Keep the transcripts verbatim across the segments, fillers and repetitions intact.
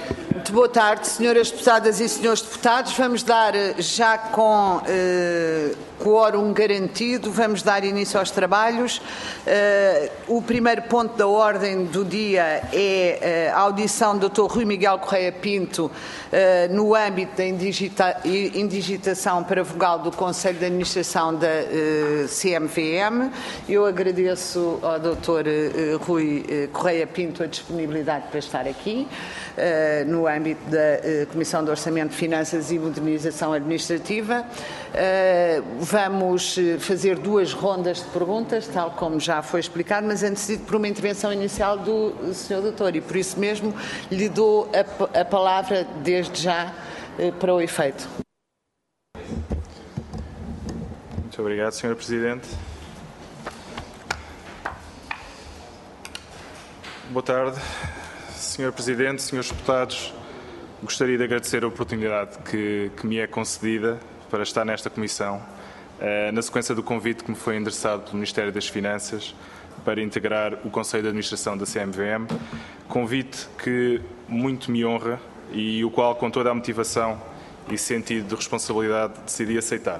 Muito boa tarde, senhoras deputadas e senhores deputados. Vamos dar, já com eh, quórum garantido, vamos dar início aos trabalhos. Eh, o primeiro ponto da ordem do dia é eh, a audição do doutor Rui Miguel Correia Pinto eh, no âmbito da indigita indigitação para vogal do Conselho de Administração da eh, C M V M. Eu agradeço ao doutor eh, Rui eh, Correia Pinto a disponibilidade para estar aqui eh, no âmbito da eh, Comissão de Orçamento, Finanças e Modernização Administrativa. Eh, vamos fazer duas rondas de perguntas, tal como já foi explicado, mas antecedido por uma intervenção inicial do senhor doutor, e por isso mesmo lhe dou a, a palavra desde já eh, para o efeito. Muito obrigado, senhora Presidente. Boa tarde, senhor Presidente, senhores deputados. Gostaria de agradecer a oportunidade que, que me é concedida para estar nesta comissão, eh, na sequência do convite que me foi endereçado pelo Ministério das Finanças para integrar o Conselho de Administração da C M V M, convite que muito me honra e o qual, com toda a motivação e sentido de responsabilidade, decidi aceitar.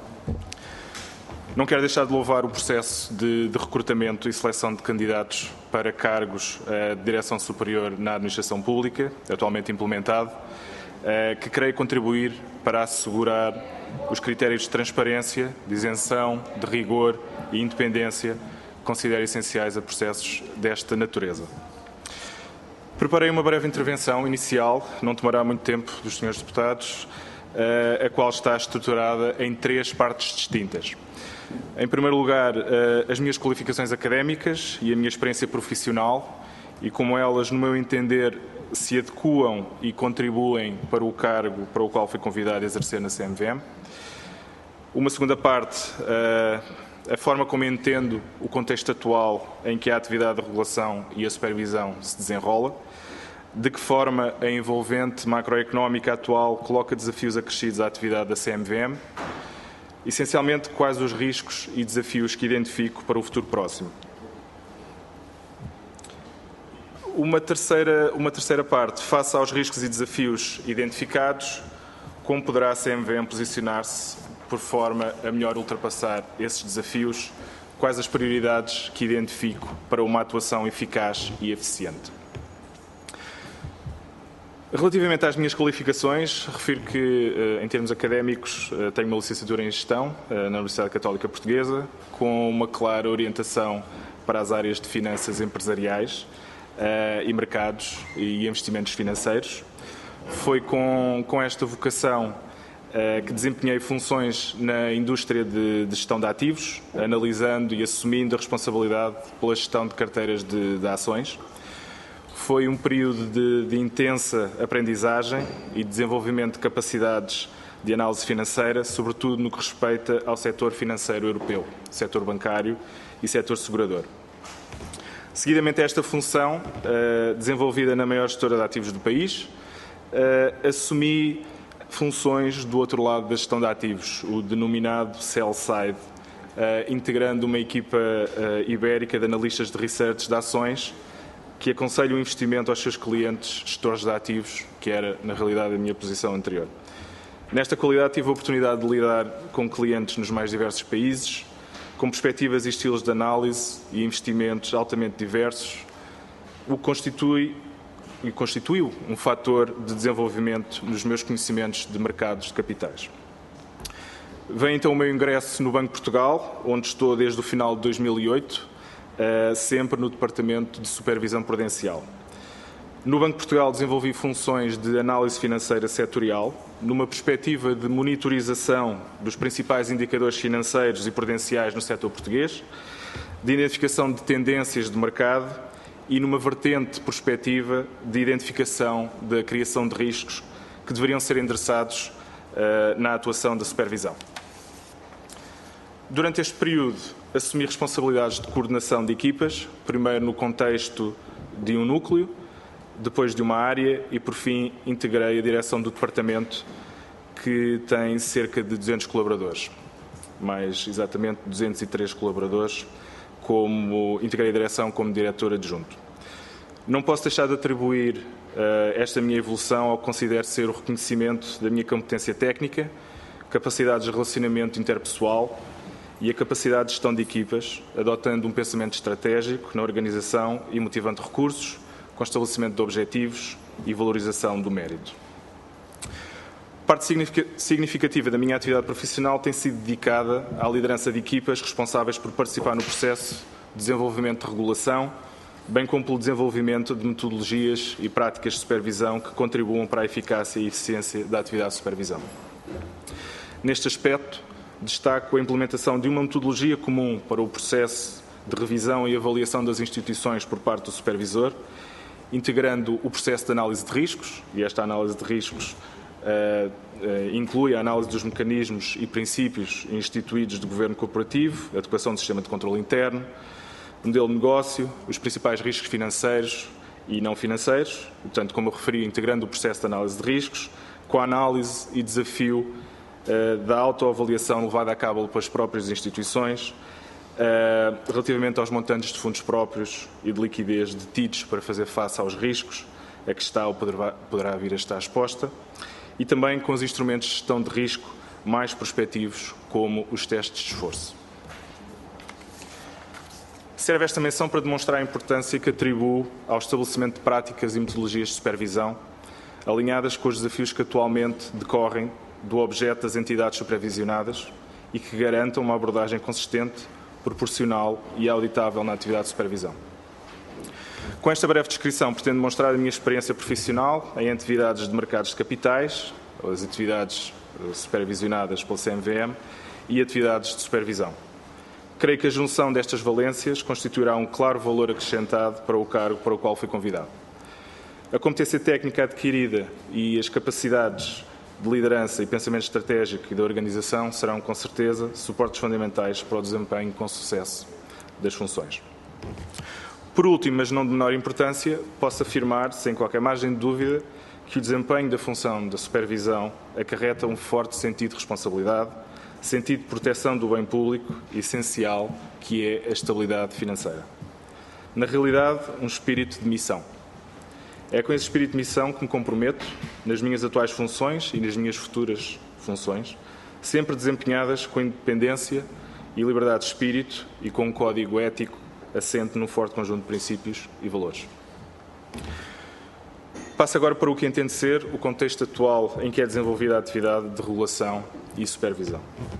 Não quero deixar de louvar o processo de, de recrutamento e seleção de candidatos para cargos uh, de direção superior na administração pública, atualmente implementado, uh, que creio contribuir para assegurar os critérios de transparência, de isenção, de rigor e independência que considero essenciais a processos desta natureza. Preparei uma breve intervenção inicial, não tomará muito tempo dos senhores deputados, uh, a qual está estruturada em três partes distintas. Em primeiro lugar, as minhas qualificações académicas e a minha experiência profissional e como elas, no meu entender, se adequam e contribuem para o cargo para o qual fui convidado a exercer na C M V M. Uma segunda parte, a forma como entendo o contexto atual em que a atividade de regulação e a supervisão se desenrola, de que forma a envolvente macroeconómica atual coloca desafios acrescidos à atividade da C M V M, essencialmente, quais os riscos e desafios que identifico para o futuro próximo. Uma terceira, uma terceira parte, face aos riscos e desafios identificados, como poderá a C M V M posicionar-se por forma a melhor ultrapassar esses desafios, quais as prioridades que identifico para uma atuação eficaz e eficiente. Relativamente às minhas qualificações, refiro que, em termos académicos, tenho uma licenciatura em Gestão na Universidade Católica Portuguesa, com uma clara orientação para as áreas de finanças empresariais e mercados e investimentos financeiros. Foi com, com esta vocação que desempenhei funções na indústria de, de gestão de ativos, analisando e assumindo a responsabilidade pela gestão de carteiras de, de ações. Foi um período de, de intensa aprendizagem e desenvolvimento de capacidades de análise financeira, sobretudo no que respeita ao setor financeiro europeu, setor bancário e setor segurador. Seguidamente a esta função, uh, desenvolvida na maior gestora de ativos do país, uh, assumi funções do outro lado da gestão de ativos, o denominado sell-side, uh, integrando uma equipa uh, ibérica de analistas de research de ações, que aconselha o investimento aos seus clientes gestores de ativos, que era, na realidade, a minha posição anterior. Nesta qualidade, tive a oportunidade de lidar com clientes nos mais diversos países, com perspectivas e estilos de análise e investimentos altamente diversos, o que constitui e constituiu um fator de desenvolvimento nos meus conhecimentos de mercados de capitais. Vem então o meu ingresso no Banco de Portugal, onde estou desde o final de dois mil e oito, Uh, sempre no Departamento de Supervisão Prudencial. No Banco de Portugal desenvolvi funções de análise financeira setorial, numa perspectiva de monitorização dos principais indicadores financeiros e prudenciais no setor português, de identificação de tendências de mercado e numa vertente perspectiva de identificação da criação de riscos que deveriam ser endereçados uh, na atuação da supervisão. Durante este período, assumi responsabilidades de coordenação de equipas, primeiro no contexto de um núcleo, depois de uma área e, por fim, integrei a direção do departamento, que tem cerca de duzentos colaboradores, mais exatamente duzentos e três colaboradores, como integrei a direção como diretor adjunto. Não posso deixar de atribuir esta minha evolução ao que considero ser o reconhecimento da minha competência técnica, capacidade de relacionamento interpessoal e a capacidade de gestão de equipas, adotando um pensamento estratégico na organização e motivando recursos, com estabelecimento de objetivos e valorização do mérito. Parte significativa da minha atividade profissional tem sido dedicada à liderança de equipas responsáveis por participar no processo de desenvolvimento de regulação, bem como pelo desenvolvimento de metodologias e práticas de supervisão que contribuam para a eficácia e eficiência da atividade de supervisão. Neste aspecto, destaco a implementação de uma metodologia comum para o processo de revisão e avaliação das instituições por parte do supervisor, integrando o processo de análise de riscos, e esta análise de riscos Uh, uh, inclui a análise dos mecanismos e princípios instituídos do governo corporativo, a adequação do sistema de controle interno, o modelo de negócio, os principais riscos financeiros e não financeiros, portanto, como eu referi, integrando o processo de análise de riscos, com a análise e desafio uh, da autoavaliação levada a cabo pelas próprias instituições, uh, relativamente aos montantes de fundos próprios e de liquidez detidos para fazer face aos riscos a que está ou poderá, poderá vir a estar exposta, e também com os instrumentos de gestão de risco mais prospectivos, como os testes de esforço. Serve esta menção para demonstrar a importância que atribuo ao estabelecimento de práticas e metodologias de supervisão, alinhadas com os desafios que atualmente decorrem do objeto das entidades supervisionadas e que garantam uma abordagem consistente, proporcional e auditável na atividade de supervisão. Com esta breve descrição, pretendo mostrar a minha experiência profissional em atividades de mercados de capitais, as atividades supervisionadas pelo C M V M e atividades de supervisão. Creio que a junção destas valências constituirá um claro valor acrescentado para o cargo para o qual fui convidado. A competência técnica adquirida e as capacidades de liderança e pensamento estratégico e da organização serão, com certeza, suportes fundamentais para o desempenho com sucesso das funções. Por último, mas não de menor importância, posso afirmar, sem qualquer margem de dúvida, que o desempenho da função da supervisão acarreta um forte sentido de responsabilidade, sentido de proteção do bem público e essencial, que é a estabilidade financeira. Na realidade, um espírito de missão. É com esse espírito de missão que me comprometo, nas minhas atuais funções e nas minhas futuras funções, sempre desempenhadas com independência e liberdade de espírito e com um código ético assente num forte conjunto de princípios e valores. Passo agora para o que entendo ser o contexto atual em que é desenvolvida a atividade de regulação e supervisão.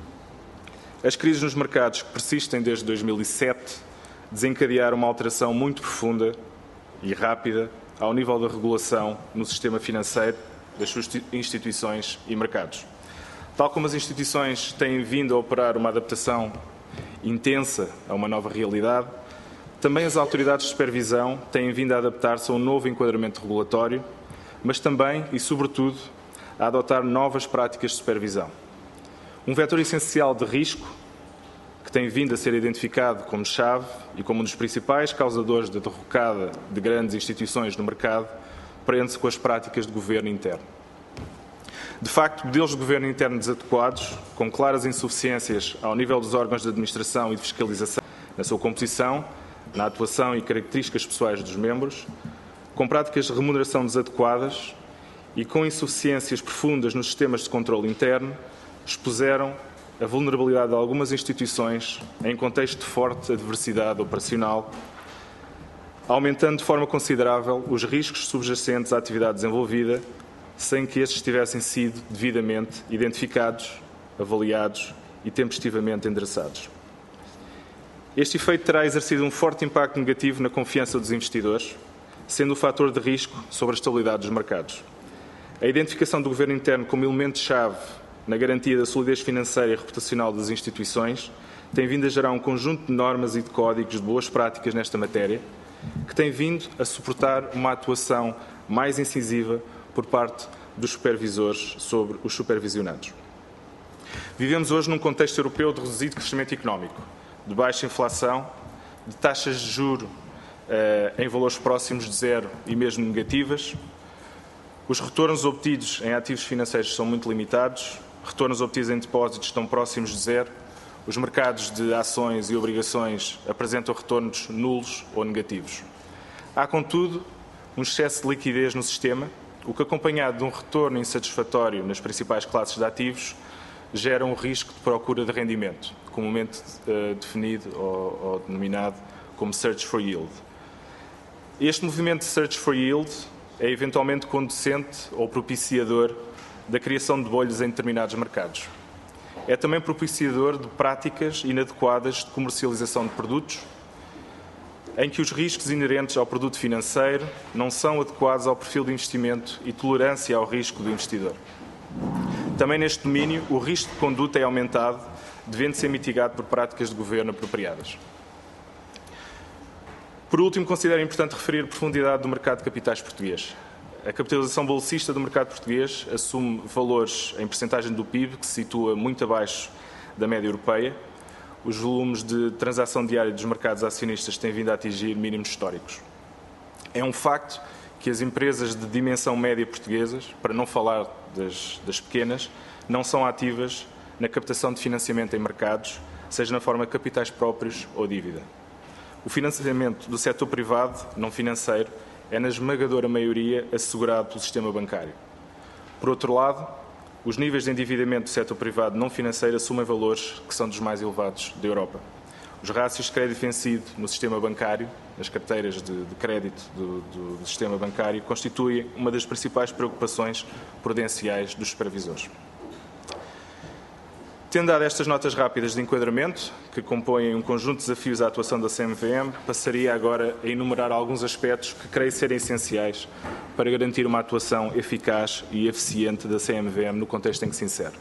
As crises nos mercados que persistem desde dois mil e sete desencadearam uma alteração muito profunda e rápida ao nível da regulação no sistema financeiro das suas instituições e mercados. Tal como as instituições têm vindo a operar uma adaptação intensa a uma nova realidade, também as autoridades de supervisão têm vindo a adaptar-se a um novo enquadramento regulatório, mas também e, sobretudo, a adotar novas práticas de supervisão. Um vetor essencial de risco, que tem vindo a ser identificado como chave e como um dos principais causadores da derrocada de grandes instituições no mercado, prende-se com as práticas de governo interno. De facto, modelos de governo interno desadequados, com claras insuficiências ao nível dos órgãos de administração e de fiscalização na sua composição, na atuação e características pessoais dos membros, com práticas de remuneração desadequadas e com insuficiências profundas nos sistemas de controle interno, expuseram a vulnerabilidade de algumas instituições em contexto de forte adversidade operacional, aumentando de forma considerável os riscos subjacentes à atividade desenvolvida, sem que estes tivessem sido devidamente identificados, avaliados e tempestivamente endereçados. Este efeito terá exercido um forte impacto negativo na confiança dos investidores, sendo um fator de risco sobre a estabilidade dos mercados. A identificação do governo interno como elemento-chave na garantia da solidez financeira e reputacional das instituições tem vindo a gerar um conjunto de normas e de códigos de boas práticas nesta matéria, que tem vindo a suportar uma atuação mais incisiva por parte dos supervisores sobre os supervisionados. Vivemos hoje num contexto europeu de reduzido crescimento económico, de baixa inflação, de taxas de juros eh, em valores próximos de zero e mesmo negativas. Os retornos obtidos em ativos financeiros são muito limitados, retornos obtidos em depósitos estão próximos de zero, os mercados de ações e obrigações apresentam retornos nulos ou negativos. Há, contudo, um excesso de liquidez no sistema, o que, acompanhado de um retorno insatisfatório nas principais classes de ativos, gera um risco de procura de rendimento, comumente uh, definido ou, ou denominado como search for yield. Este movimento de search for yield é eventualmente conducente ou propiciador da criação de bolhas em determinados mercados. É também propiciador de práticas inadequadas de comercialização de produtos, em que os riscos inerentes ao produto financeiro não são adequados ao perfil de investimento e tolerância ao risco do investidor. Também neste domínio, o risco de conduta é aumentado, devendo ser mitigado por práticas de governo apropriadas. Por último, considero importante referir a profundidade do mercado de capitais português. A capitalização bolsista do mercado português assume valores em percentagem do P I B que se situa muito abaixo da média europeia. Os volumes de transação diária dos mercados acionistas têm vindo a atingir mínimos históricos. É um facto que as empresas de dimensão média portuguesas, para não falar das, das pequenas, não são ativas na captação de financiamento em mercados, seja na forma de capitais próprios ou dívida. O financiamento do setor privado, não financeiro, é na esmagadora maioria assegurado pelo sistema bancário. Por outro lado, os níveis de endividamento do setor privado não financeiro assumem valores que são dos mais elevados da Europa. Os rácios de crédito vencido no sistema bancário, nas carteiras de, de crédito do, do, do sistema bancário, constituem uma das principais preocupações prudenciais dos supervisores. Tendo dado estas notas rápidas de enquadramento, que compõem um conjunto de desafios à atuação da C M V M, passaria agora a enumerar alguns aspectos que creio serem essenciais para garantir uma atuação eficaz e eficiente da C M V M no contexto em que se insere.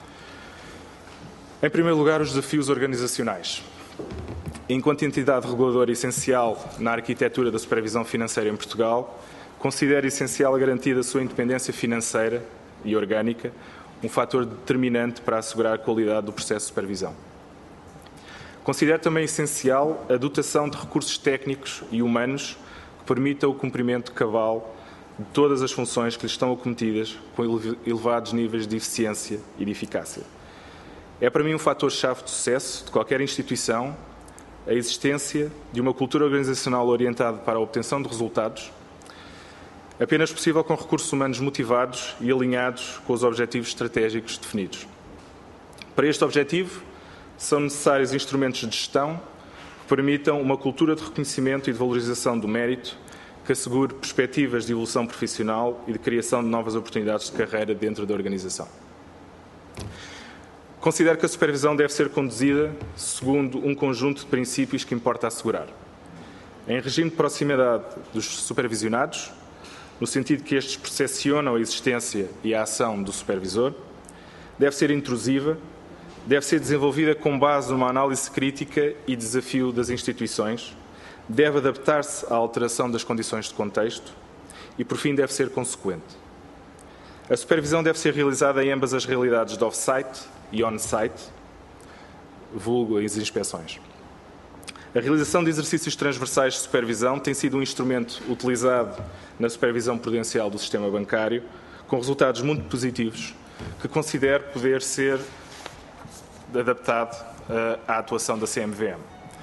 Em primeiro lugar, os desafios organizacionais. Enquanto entidade reguladora essencial na arquitetura da supervisão financeira em Portugal, considero essencial a garantia da sua independência financeira e orgânica, um fator determinante para assegurar a qualidade do processo de supervisão. Considero também essencial a dotação de recursos técnicos e humanos que permitam o cumprimento cabal de todas as funções que lhes estão acometidas com elevados níveis de eficiência e de eficácia. É para mim um fator-chave de sucesso de qualquer instituição a existência de uma cultura organizacional orientada para a obtenção de resultados, apenas possível com recursos humanos motivados e alinhados com os objetivos estratégicos definidos. Para este objetivo, são necessários instrumentos de gestão que permitam uma cultura de reconhecimento e de valorização do mérito, que assegure perspectivas de evolução profissional e de criação de novas oportunidades de carreira dentro da organização. Considero que a supervisão deve ser conduzida segundo um conjunto de princípios que importa assegurar. Em regime de proximidade dos supervisionados, no sentido que estes percepcionam a existência e a ação do supervisor, deve ser intrusiva, deve ser desenvolvida com base numa análise crítica e desafio das instituições, deve adaptar-se à alteração das condições de contexto e, por fim, deve ser consequente. A supervisão deve ser realizada em ambas as realidades de off-site e on-site, vulgo as inspeções. A realização de exercícios transversais de supervisão tem sido um instrumento utilizado na supervisão prudencial do sistema bancário, com resultados muito positivos, que considero poder ser adaptado uh, à atuação da C M V M.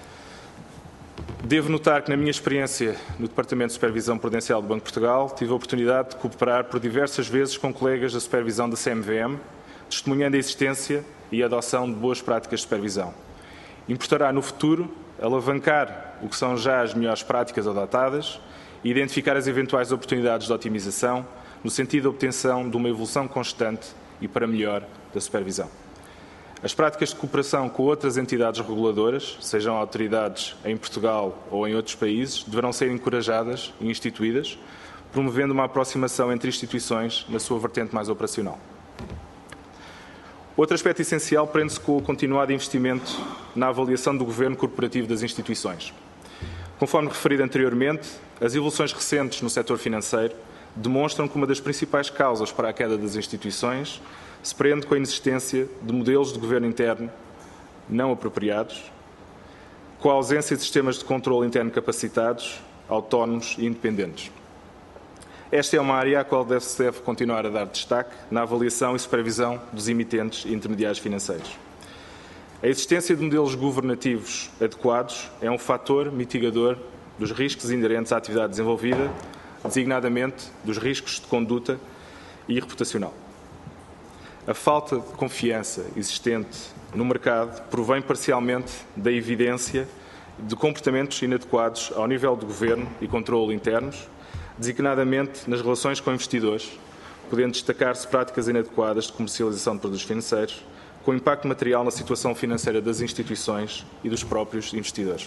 Devo notar que, na minha experiência no Departamento de Supervisão Prudencial do Banco de Portugal, tive a oportunidade de cooperar por diversas vezes com colegas da supervisão da C M V M, testemunhando a existência e a adoção de boas práticas de supervisão. Importará no futuro alavancar o que são já as melhores práticas adotadas e identificar as eventuais oportunidades de otimização no sentido de obtenção de uma evolução constante e para melhor da supervisão. As práticas de cooperação com outras entidades reguladoras, sejam autoridades em Portugal ou em outros países, deverão ser encorajadas e instituídas, promovendo uma aproximação entre instituições na sua vertente mais operacional. Outro aspecto essencial prende-se com o continuado investimento na avaliação do governo corporativo das instituições. Conforme referido anteriormente, as evoluções recentes no setor financeiro demonstram que uma das principais causas para a queda das instituições se prende com a inexistência de modelos de governo interno não apropriados, com a ausência de sistemas de controle interno capacitados, autónomos e independentes. Esta é uma área à qual se deve continuar a dar destaque na avaliação e supervisão dos emitentes e intermediários financeiros. A existência de modelos governativos adequados é um fator mitigador dos riscos inerentes à atividade desenvolvida, designadamente dos riscos de conduta e reputacional. A falta de confiança existente no mercado provém parcialmente da evidência de comportamentos inadequados ao nível de governo e controle internos, designadamente nas relações com investidores, podendo destacar-se práticas inadequadas de comercialização de produtos financeiros, com impacto material na situação financeira das instituições e dos próprios investidores.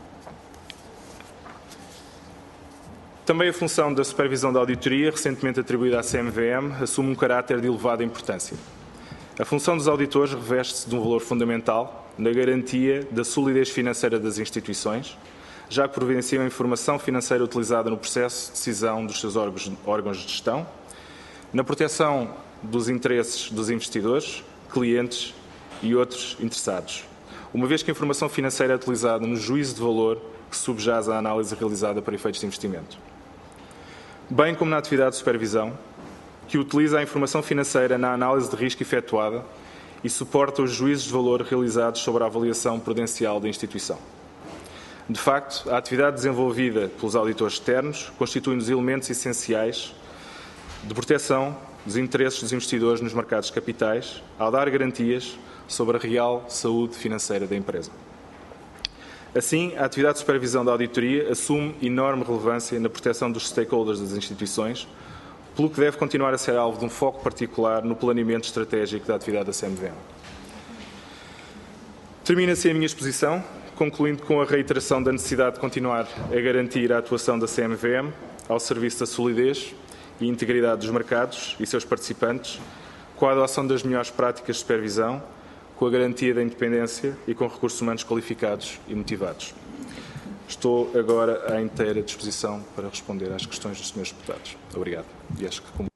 Também a função da supervisão da auditoria, recentemente atribuída à C M V M, assume um caráter de elevada importância. A função dos auditores reveste-se de um valor fundamental na garantia da solidez financeira das instituições, já que providenciam a informação financeira utilizada no processo de decisão dos seus órgãos, órgãos de gestão, na proteção dos interesses dos investidores, clientes e outros interessados, uma vez que a informação financeira é utilizada no juízo de valor que subjaz à análise realizada para efeitos de investimento. Bem como na atividade de supervisão, que utiliza a informação financeira na análise de risco efetuada e suporta os juízos de valor realizados sobre a avaliação prudencial da instituição. De facto, a atividade desenvolvida pelos auditores externos constitui um dos elementos essenciais de proteção dos interesses dos investidores nos mercados de capitais, ao dar garantias sobre a real saúde financeira da empresa. Assim, a atividade de supervisão da auditoria assume enorme relevância na proteção dos stakeholders das instituições, pelo que deve continuar a ser alvo de um foco particular no planeamento estratégico da atividade da C M V M. Termina-se a minha exposição, concluindo com a reiteração da necessidade de continuar a garantir a atuação da C M V M ao serviço da solidez e integridade dos mercados e seus participantes, com a adoção das melhores práticas de supervisão, com a garantia da independência e com recursos humanos qualificados e motivados. Estou agora à inteira disposição para responder às questões dos senhores deputados. Obrigado. E acho que...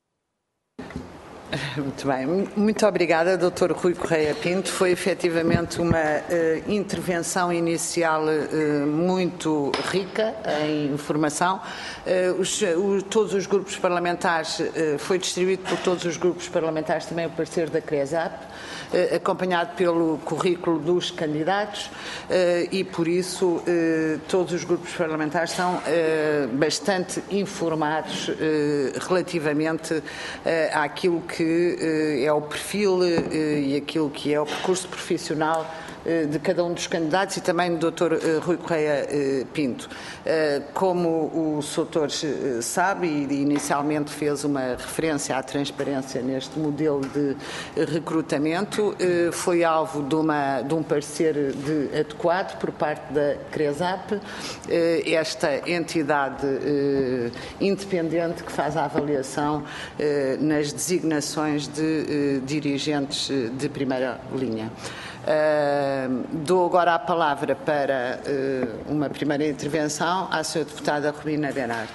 Muito bem, muito obrigada, doutor Rui Correia Pinto. Foi efetivamente uma uh, intervenção inicial uh, muito rica em informação. Uh, os, o, todos os grupos parlamentares, uh, foi distribuído por todos os grupos parlamentares também o parecer da CRESAP, uh, acompanhado pelo currículo dos candidatos uh, e, por isso, uh, todos os grupos parlamentares são uh, bastante informados uh, relativamente uh, àquilo que que é o perfil e aquilo que é o percurso profissional de cada um dos candidatos e também do doutor Rui Correia Pinto. Como o doutor sabe, e inicialmente fez uma referência à transparência neste modelo de recrutamento, foi alvo de, uma, de um parecer de adequado por parte da CRESAP, esta entidade independente que faz a avaliação nas designações de dirigentes de primeira linha. Uh, dou agora a palavra para uh, uma primeira intervenção à senhora deputada Romina Bernardo.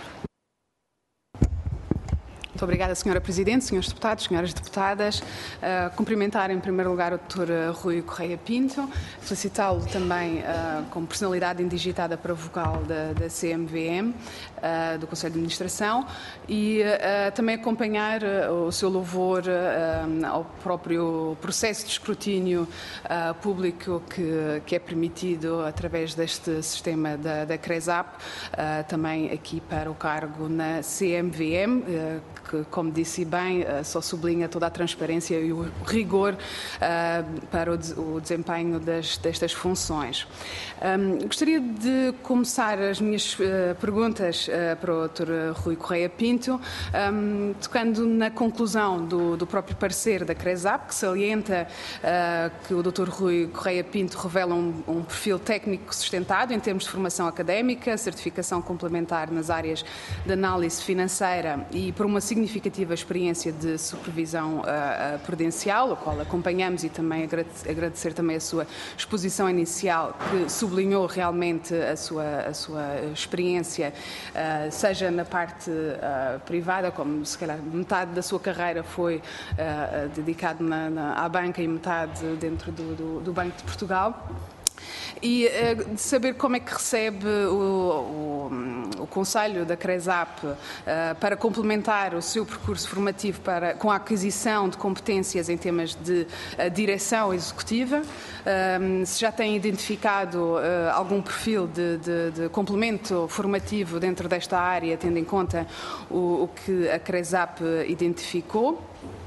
Muito obrigada, senhora Presidente, senhores deputados, senhoras deputadas. Uh, cumprimentar em primeiro lugar o doutor Rui Correia Pinto, felicitá-lo também uh, como personalidade indigitada para vogal da, da C M V M, uh, do Conselho de Administração, e uh, também acompanhar uh, o seu louvor uh, ao próprio processo de escrutínio uh, público que, que é permitido através deste sistema da, da CRESAP, uh, também aqui para o cargo na C M V M, uh, que, como disse bem, só sublinha toda a transparência e o rigor uh, para o, o desempenho das, destas funções. Um, gostaria de começar as minhas uh, perguntas uh, para o doutor Rui Correia Pinto, um, tocando na conclusão do, do próprio parecer da CRESAP, que salienta uh, que o doutor Rui Correia Pinto revela um, um perfil técnico sustentado em termos de formação académica, certificação complementar nas áreas de análise financeira e por uma significativa experiência de supervisão uh, prudencial, a qual acompanhamos, e também agradecer, agradecer também a sua exposição inicial, que sublinhou realmente a sua, a sua experiência, uh, seja na parte uh, privada, como se calhar metade da sua carreira foi uh, dedicado na, na, à banca e metade dentro do, do, do Banco de Portugal. E uh, de saber como é que recebe o, o, o Conselho da CRESAP uh, para complementar o seu percurso formativo para, com a aquisição de competências em temas de uh, direção executiva, uh, se já tem identificado uh, algum perfil de, de, de complemento formativo dentro desta área, tendo em conta o, o que a CRESAP identificou.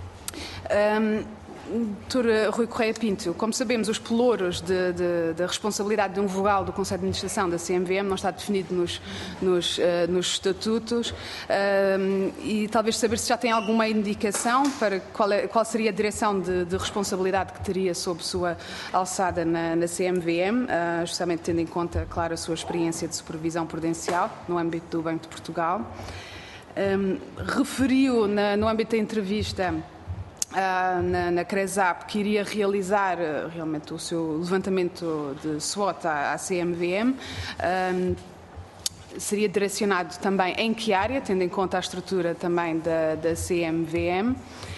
Um, doutor Rui Correia Pinto, como sabemos, os pelouros da responsabilidade de um vogal do Conselho de Administração da C M V M não está definido nos, nos, uh, nos estatutos uh, e talvez saber se já tem alguma indicação para qual, é, qual seria a direção de, de responsabilidade que teria sob sua alçada na, na C M V M, uh, justamente tendo em conta, claro, a sua experiência de supervisão prudencial no âmbito do Banco de Portugal. Um, referiu na, no âmbito da entrevista Uh, na, na CRESAP que iria realizar uh, realmente o seu levantamento de SWOT à, à C M V M. Uh, seria direcionado também em que área, tendo em conta a estrutura também da, da C M V M.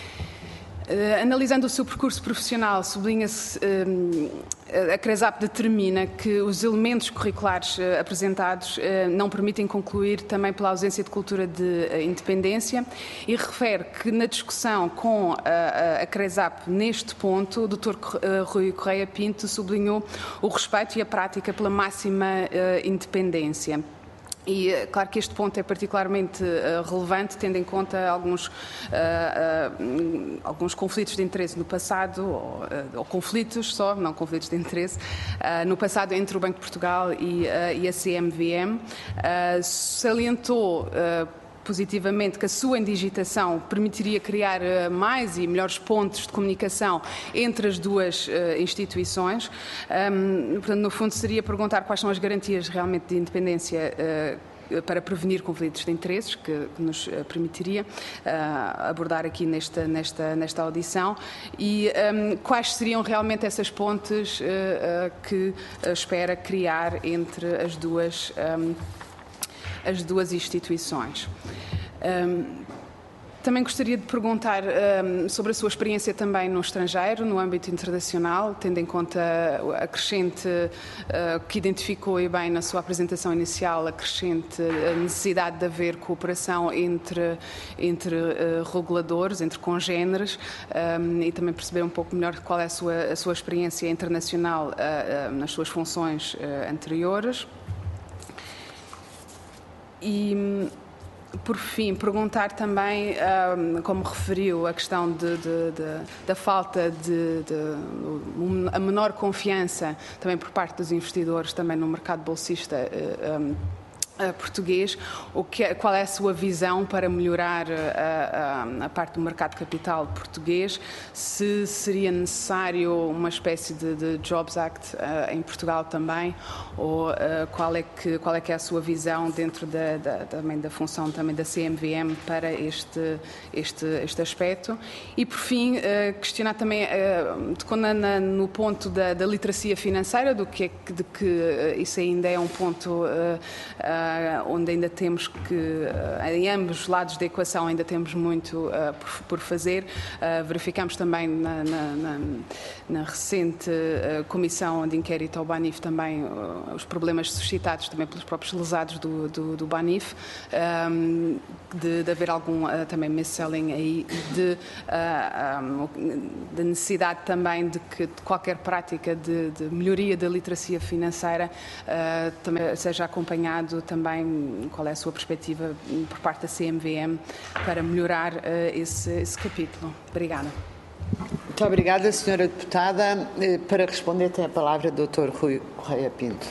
Uh, analisando o seu percurso profissional, sublinha-se, uh, a CRESAP determina que os elementos curriculares uh, apresentados uh, não permitem concluir também pela ausência de cultura de uh, independência e refere que na discussão com uh, a CRESAP neste ponto, o doutor Uh, Rui Correia Pinto sublinhou o respeito e a prática pela máxima uh, independência. E claro que este ponto é particularmente uh, relevante, tendo em conta alguns, uh, uh, alguns conflitos de interesse no passado, ou, uh, ou conflitos só, não conflitos de interesse, uh, no passado entre o Banco de Portugal e, uh, e a C M V M. Uh, salientou uh, positivamente que a sua indigitação permitiria criar uh, mais e melhores pontos de comunicação entre as duas uh, instituições. Um, portanto, no fundo, seria perguntar quais são as garantias realmente de independência uh, para prevenir conflitos de interesses, que, que nos uh, permitiria uh, abordar aqui nesta, nesta, nesta audição, e um, quais seriam realmente essas pontes uh, uh, que uh, espera criar entre as duas um, as duas instituições. Um, também gostaria de perguntar um, sobre a sua experiência também no estrangeiro, no âmbito internacional, tendo em conta a crescente, uh, que identificou e bem na sua apresentação inicial, a crescente necessidade de haver cooperação entre, entre uh, reguladores, entre congêneres, um, e também perceber um pouco melhor qual é a sua, a sua experiência internacional uh, uh, nas suas funções uh, anteriores. E, por fim, perguntar também, um, como referiu, a questão de, de, de, da falta de, de um, a menor confiança também por parte dos investidores também no mercado bolsista um, português, o que é, qual é a sua visão para melhorar a, a, a parte do mercado de capital português, se seria necessário uma espécie de, de Jobs Act uh, em Portugal também, ou uh, qual, é que, qual é que é a sua visão dentro da, da, também da função também da C M V M para este, este, este aspecto. E, por fim, uh, questionar também, uh, tocando na, no ponto da, da literacia financeira, do que, é, de que uh, isso ainda é um ponto uh, uh, onde ainda temos que, em ambos os lados da equação, ainda temos muito uh, por, por fazer. Uh, verificamos também na, na, na, na recente uh, comissão de inquérito ao BANIF também uh, os problemas suscitados também pelos próprios lesados do, do, do BANIF, um, de, de haver algum uh, também mis-selling aí, de, uh, um, de necessidade também de que de qualquer prática de, de melhoria da literacia financeira uh, também seja acompanhado também. Também qual é a sua perspectiva por parte da C M V M para melhorar uh, esse, esse capítulo. Obrigada. Muito obrigada, senhora Deputada. Para responder tem a palavra o doutor Rui Correia Pinto.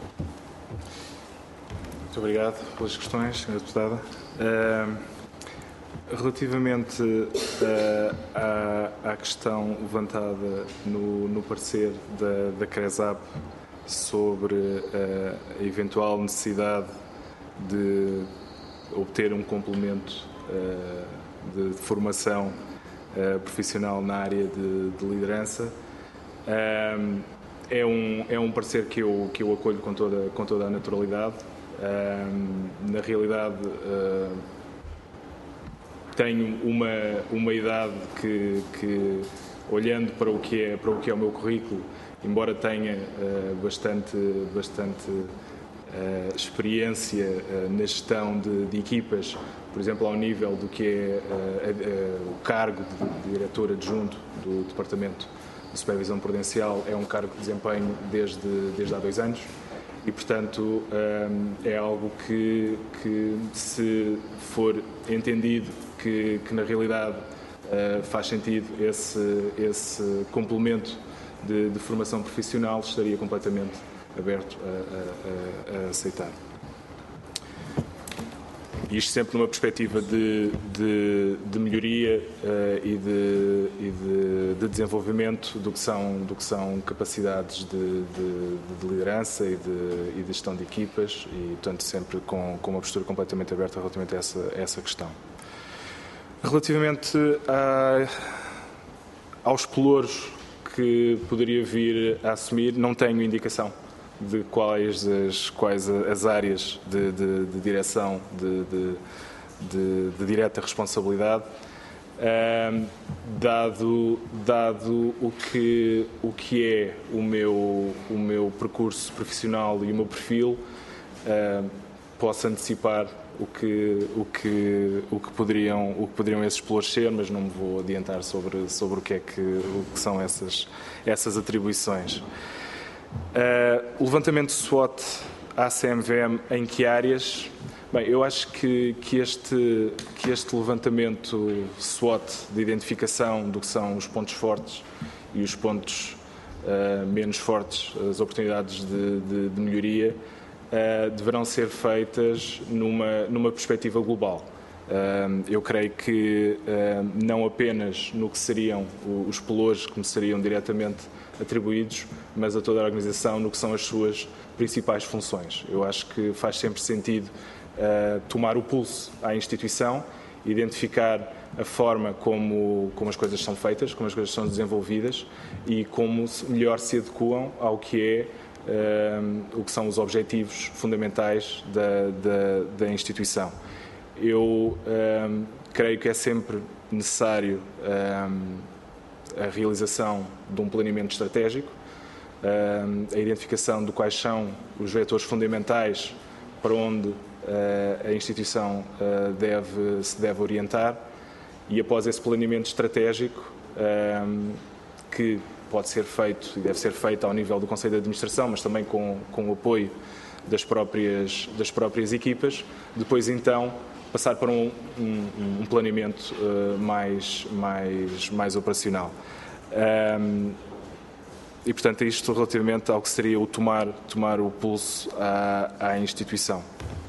Muito obrigado pelas questões, senhora Deputada. Uh, relativamente uh, à, à questão levantada no, no parecer da, da CRESAP sobre uh, a eventual necessidade de obter um complemento uh, de, de formação uh, profissional na área de, de liderança. Um, é, um, é um parecer que eu, que eu acolho com toda, com toda a naturalidade. Um, na realidade, uh, tenho uma, uma idade que, que olhando para o que é, para o que é o meu currículo, embora tenha uh, bastante, bastante uh, experiência uh, na gestão de, de equipas, por exemplo, ao nível do que é uh, uh, o cargo de, de diretor adjunto do Departamento de Supervisão Prudencial, é um cargo que desempenho desde, desde há dois anos e, portanto, um, é algo que, que, se for entendido que, que na realidade uh, faz sentido esse, esse complemento de, de formação profissional, estaria completamente aberto a, a, a aceitar. Isto sempre numa perspectiva de, de, de melhoria uh, e, de, e de, de desenvolvimento do que são, do que são capacidades de, de, de liderança e de, e de gestão de equipas e, portanto, sempre com, com uma postura completamente aberta relativamente a essa, a essa questão. Relativamente a, aos pelouros que poderia vir a assumir, não tenho indicação de quais as, quais as áreas de, de, de direção, de, de, de, de direta responsabilidade, um, dado, dado o, que, o que é o meu, o meu percurso profissional e o meu perfil, um, posso antecipar o que, o que, o que, poderiam, o que poderiam esses pelouros ser, mas não me vou adiantar sobre, sobre o, que é que, o que são essas, essas atribuições. Uh, o levantamento de SWOT à C M V M em que áreas? Bem, eu acho que, que, este, que este levantamento SWOT de identificação do que são os pontos fortes e os pontos uh, menos fortes, as oportunidades de, de, de melhoria, uh, deverão ser feitas numa, numa perspectiva global. Uh, eu creio que uh, não apenas no que seriam os pelouros que me seriam diretamente atribuídos, mas a toda a organização no que são as suas principais funções. Eu acho que faz sempre sentido uh, tomar o pulso à instituição, identificar a forma como, como as coisas são feitas, como as coisas são desenvolvidas e como melhor se adequam ao que é uh, o que são os objetivos fundamentais da, da, da instituição. Eu um, creio que é sempre necessário um, a realização de um planeamento estratégico, um, a identificação de quais são os vetores fundamentais para onde uh, a instituição uh, deve, se deve orientar e, após esse planeamento estratégico, um, que pode ser feito e deve ser feito ao nível do Conselho de Administração, mas também com, com o apoio das próprias, das próprias equipas, depois então passar para um, um, um planeamento uh, mais, mais, mais operacional. Um, e, portanto, isto relativamente ao que seria o tomar, tomar o pulso à, à instituição.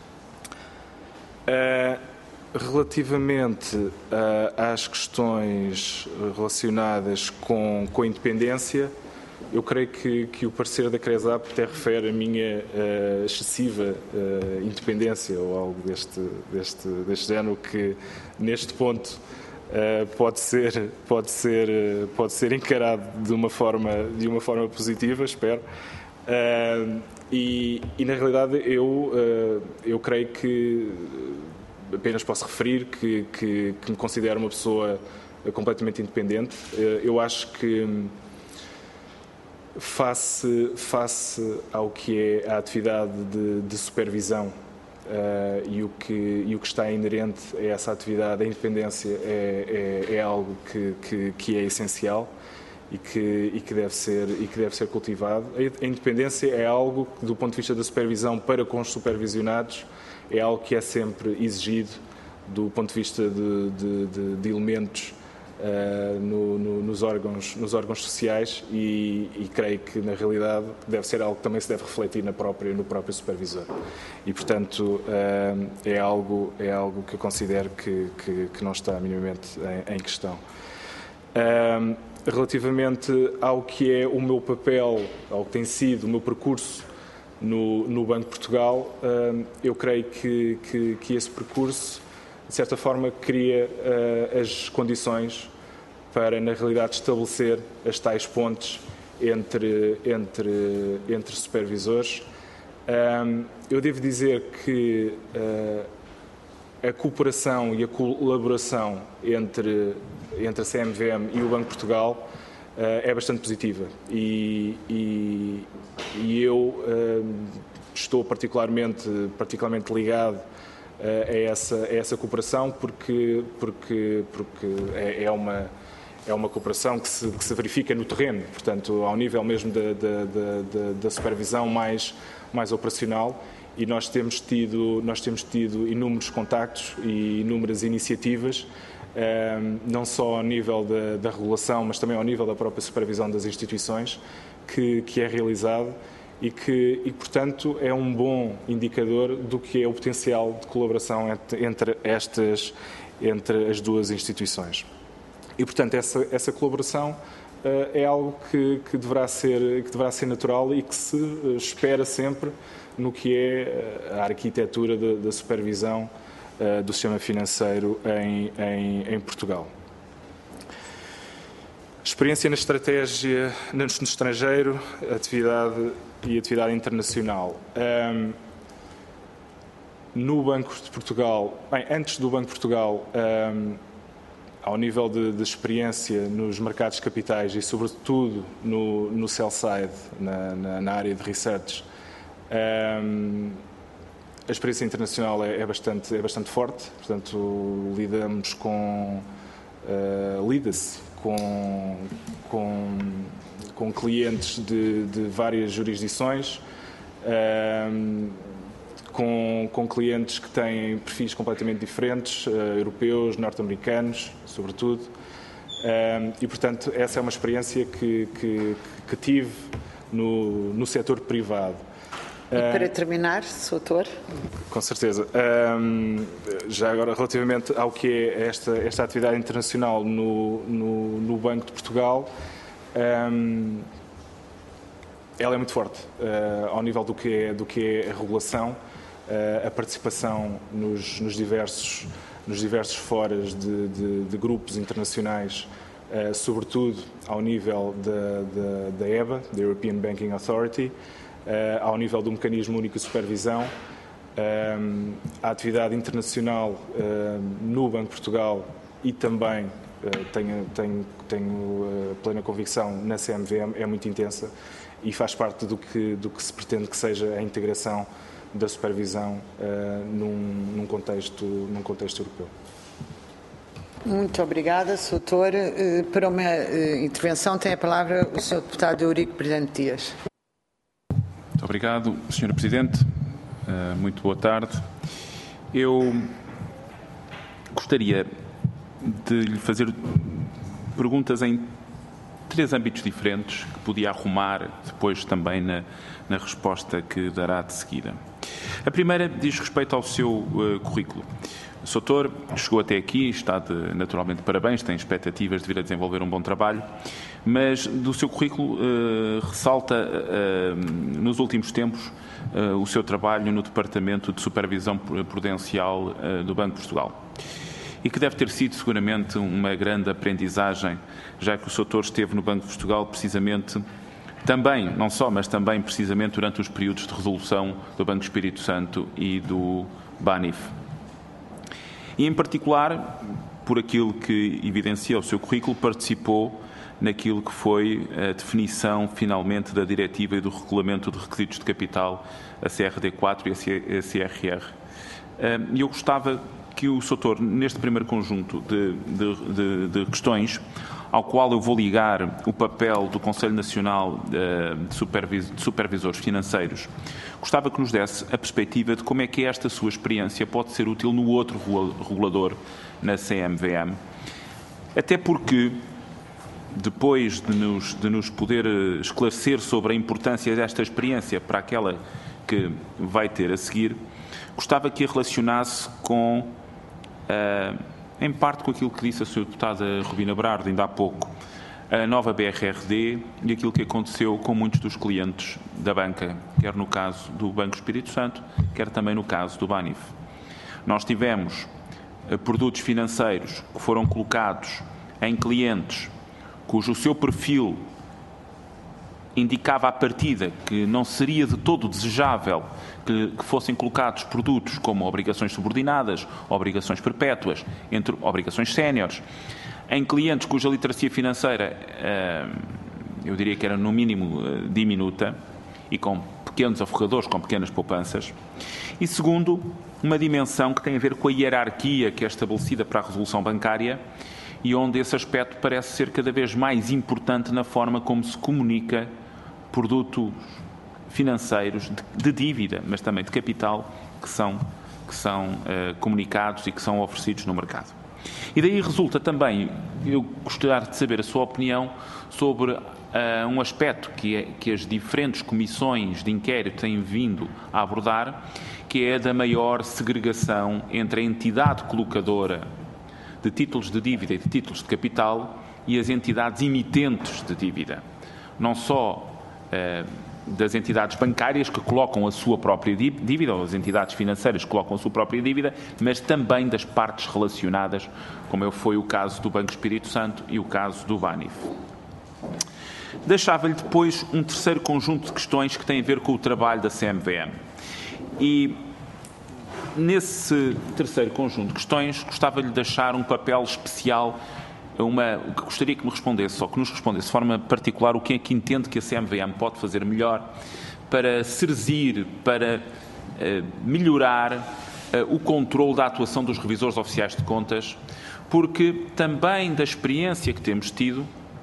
Uh, relativamente uh, às questões relacionadas com, com a independência, eu creio que, que o parecer da CRESAP até refere a minha uh, excessiva uh, independência ou algo deste, deste, deste género, que neste ponto uh, pode ser, pode ser, uh, pode ser encarado de uma forma, de uma forma positiva, espero. Uh, e, e na realidade eu, uh, eu creio que apenas posso referir que, que, que me considero uma pessoa completamente independente. Uh, eu acho que Face, face ao que é a atividade de, de supervisão uh, e, o que, e o que está inerente a essa atividade, a independência é, é, é algo que, que, que é essencial e que, e, que deve ser, e que deve ser cultivado. A independência é algo que, do ponto de vista da supervisão para com os supervisionados, é algo que é sempre exigido do ponto de vista de, de, de, de elementos Uh, no, no, nos, órgãos, nos órgãos sociais e, e creio que na realidade deve ser algo que também se deve refletir na própria, no próprio supervisor e portanto uh, é, algo, é algo que eu considero que, que, que não está minimamente em, em questão. Uh, relativamente ao que é o meu papel, ao que tem sido o meu percurso no, no Banco de Portugal, uh, eu creio que, que, que esse percurso de certa forma, cria uh, as condições para, na realidade, estabelecer as tais pontes entre, entre, entre supervisores. Um, eu devo dizer que uh, a cooperação e a colaboração entre, entre a C M V M e o Banco de Portugal é bastante positiva e, e, e eu estou particularmente, particularmente ligado a essa, a essa cooperação porque, porque, porque é, é uma... É uma cooperação que se, que se verifica no terreno, portanto, ao nível mesmo da, da, da, da supervisão mais, mais operacional, e nós temos tido, nós temos tido inúmeros contactos e inúmeras iniciativas, não só ao nível da, da regulação, mas também ao nível da própria supervisão das instituições, que, que é realizado e que, e, portanto, é um bom indicador do que é o potencial de colaboração entre, entre, estas, entre as duas instituições. E, portanto, essa, essa colaboração uh, é algo que, que, deverá ser, que deverá ser natural e que se uh, espera sempre no que é uh, a arquitetura da, da supervisão uh, do sistema financeiro em, em, em Portugal. Experiência na estratégia no estrangeiro, atividade e atividade internacional. Um, no Banco de Portugal, bem, antes do Banco de Portugal, um, ao nível de, de experiência nos mercados de capitais e, sobretudo, no, no sell-side, na, na, na área de research, um, a experiência internacional é, é, bastante, é bastante forte. Portanto, lidamos com... Uh, lida-se com, com, com clientes de, de várias jurisdições, um, Com, com clientes que têm perfis completamente diferentes, uh, europeus, norte-americanos, sobretudo. Um, e, portanto, essa é uma experiência que, que, que tive no, no setor privado. E para terminar, doutor? Com certeza. Um, já agora, relativamente ao que é esta, esta atividade internacional no, no, no Banco de Portugal, um, ela é muito forte uh, ao nível do que é, do que é a regulação. A participação nos, nos, diversos, nos diversos foras de, de, de grupos internacionais, uh, sobretudo ao nível da, da, da E B A, da European Banking Authority, uh, ao nível do Mecanismo Único de Supervisão, um, a atividade internacional uh, no Banco de Portugal e também, uh, tenho, tenho, tenho uh, plena convicção, na C M V M, é muito intensa e faz parte do que, do que se pretende que seja a integração da supervisão uh, num, num, contexto, num contexto europeu. Muito obrigada, doutor. Uh, para uma uh, intervenção tem a palavra o senhor deputado Eurico Brilhante Dias. Muito obrigado, senhora Presidente. Uh, muito boa tarde. Eu gostaria de lhe fazer perguntas em três âmbitos diferentes que podia arrumar depois também na, na resposta que dará de seguida. A primeira diz respeito ao seu uh, currículo. O senhor doutor chegou até aqui, está de, naturalmente de parabéns, tem expectativas de vir a desenvolver um bom trabalho, mas do seu currículo uh, ressalta uh, nos últimos tempos uh, o seu trabalho no Departamento de Supervisão Prudencial uh, do Banco de Portugal. E que deve ter sido seguramente uma grande aprendizagem, já que o senhor doutor esteve no Banco de Portugal precisamente também, não só, mas também precisamente durante os períodos de resolução do Banco Espírito Santo e do BANIF. E em particular, por aquilo que evidencia o seu currículo, participou naquilo que foi a definição finalmente da diretiva e do regulamento de requisitos de capital, a C R D quatro e a C R R. E eu gostava que o senhor doutor, neste primeiro conjunto de, de, de, de questões, ao qual eu vou ligar o papel do Conselho Nacional de, Supervis, de Supervisores Financeiros, gostava que nos desse a perspectiva de como é que esta sua experiência pode ser útil no outro regulador, na C M V M. Até porque, depois de nos, de nos poder esclarecer sobre a importância desta experiência para aquela que vai ter a seguir, gostava que a relacionasse com... Uh, em parte com aquilo que disse a senhora deputada Rubina Berardo, ainda há pouco, a nova B R R D e aquilo que aconteceu com muitos dos clientes da banca, quer no caso do Banco Espírito Santo, quer também no caso do BANIF. Nós tivemos produtos financeiros que foram colocados em clientes cujo seu perfil indicava à partida que não seria de todo desejável que, que fossem colocados produtos como obrigações subordinadas, obrigações perpétuas, entre obrigações séniores, em clientes cuja literacia financeira, eu diria que era no mínimo diminuta, e com pequenos aforradores, com pequenas poupanças. E segundo, uma dimensão que tem a ver com a hierarquia que é estabelecida para a resolução bancária e onde esse aspecto parece ser cada vez mais importante na forma como se comunica produtos financeiros de, de dívida, mas também de capital, que são, que são uh, comunicados e que são oferecidos no mercado. E daí resulta também, eu gostaria de saber a sua opinião sobre uh, um aspecto que, é, que as diferentes comissões de inquérito têm vindo a abordar, que é a da maior segregação entre a entidade colocadora de títulos de dívida e de títulos de capital e as entidades emitentes de dívida. Não só uh, das entidades bancárias que colocam a sua própria dívida, ou as entidades financeiras que colocam a sua própria dívida, mas também das partes relacionadas, como foi o caso do Banco Espírito Santo e o caso do Banif. Deixava-lhe depois um terceiro conjunto de questões que tem a ver com o trabalho da C M V M. E nesse terceiro conjunto de questões gostava-lhe de deixar um papel especial, uma, que gostaria que me respondesse, ou que nos respondesse de forma particular, o que é que entende que a C M V M pode fazer melhor para serzir, para uh, melhorar uh, o controle da atuação dos revisores oficiais de contas, porque também da experiência que temos tido,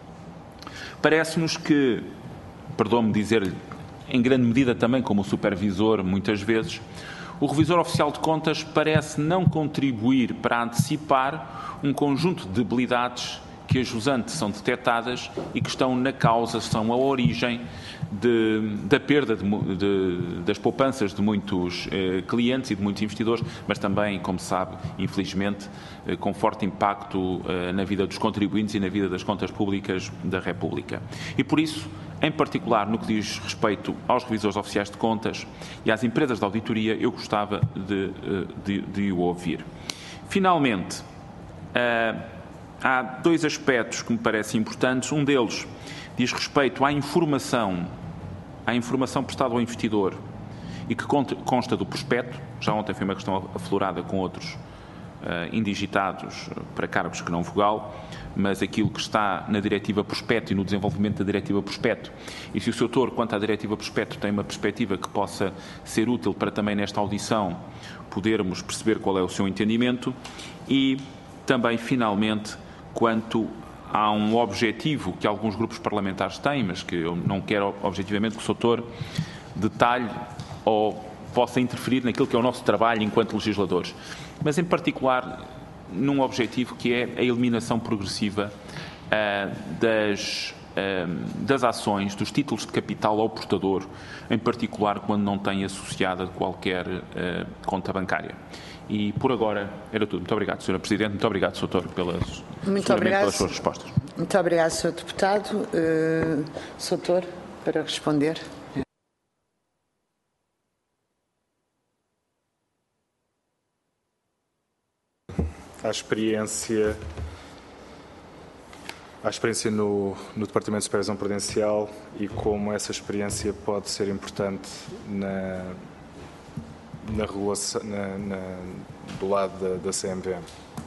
parece-nos que, perdoe-me dizer-lhe, em grande medida também como supervisor, muitas vezes, o revisor oficial de contas parece não contribuir para antecipar um conjunto de debilidades que a jusante são detectadas e que estão na causa, são a origem de, da perda de, de, das poupanças de muitos eh, clientes e de muitos investidores, mas também, como sabe, infelizmente, eh, com forte impacto eh, na vida dos contribuintes e na vida das contas públicas da República. E por isso, em particular no que diz respeito aos revisores oficiais de contas e às empresas de auditoria, eu gostava de, de, de o ouvir. Finalmente, uh, há dois aspectos que me parecem importantes. Um deles diz respeito à informação, à informação prestada ao investidor e que consta do prospecto. Já ontem foi uma questão aflorada com outros uh, indigitados para cargos que não vogal, mas aquilo que está na diretiva prospecto e no desenvolvimento da diretiva prospecto. E se o seu autor, quanto à diretiva prospecto, tem uma perspectiva que possa ser útil para também nesta audição podermos perceber qual é o seu entendimento. E também, finalmente, quanto há um objetivo que alguns grupos parlamentares têm, mas que eu não quero objetivamente que o seu autor detalhe ou possa interferir naquilo que é o nosso trabalho enquanto legisladores, mas em particular num objetivo que é a eliminação progressiva uh, das, uh, das ações, dos títulos de capital ao portador, em particular quando não tem associada qualquer uh, conta bancária. E por agora era tudo. Muito obrigado, senhora Presidente. Muito obrigado, senhor Doutor, pelas, Muito obrigado, suas respostas. Muito obrigado, senhor Deputado. Uh, senhor Doutor, para responder. A experiência, a experiência no, no Departamento de Supervisão Prudencial e como essa experiência pode ser importante na, na regulação, na, na, do lado da, da C M V M.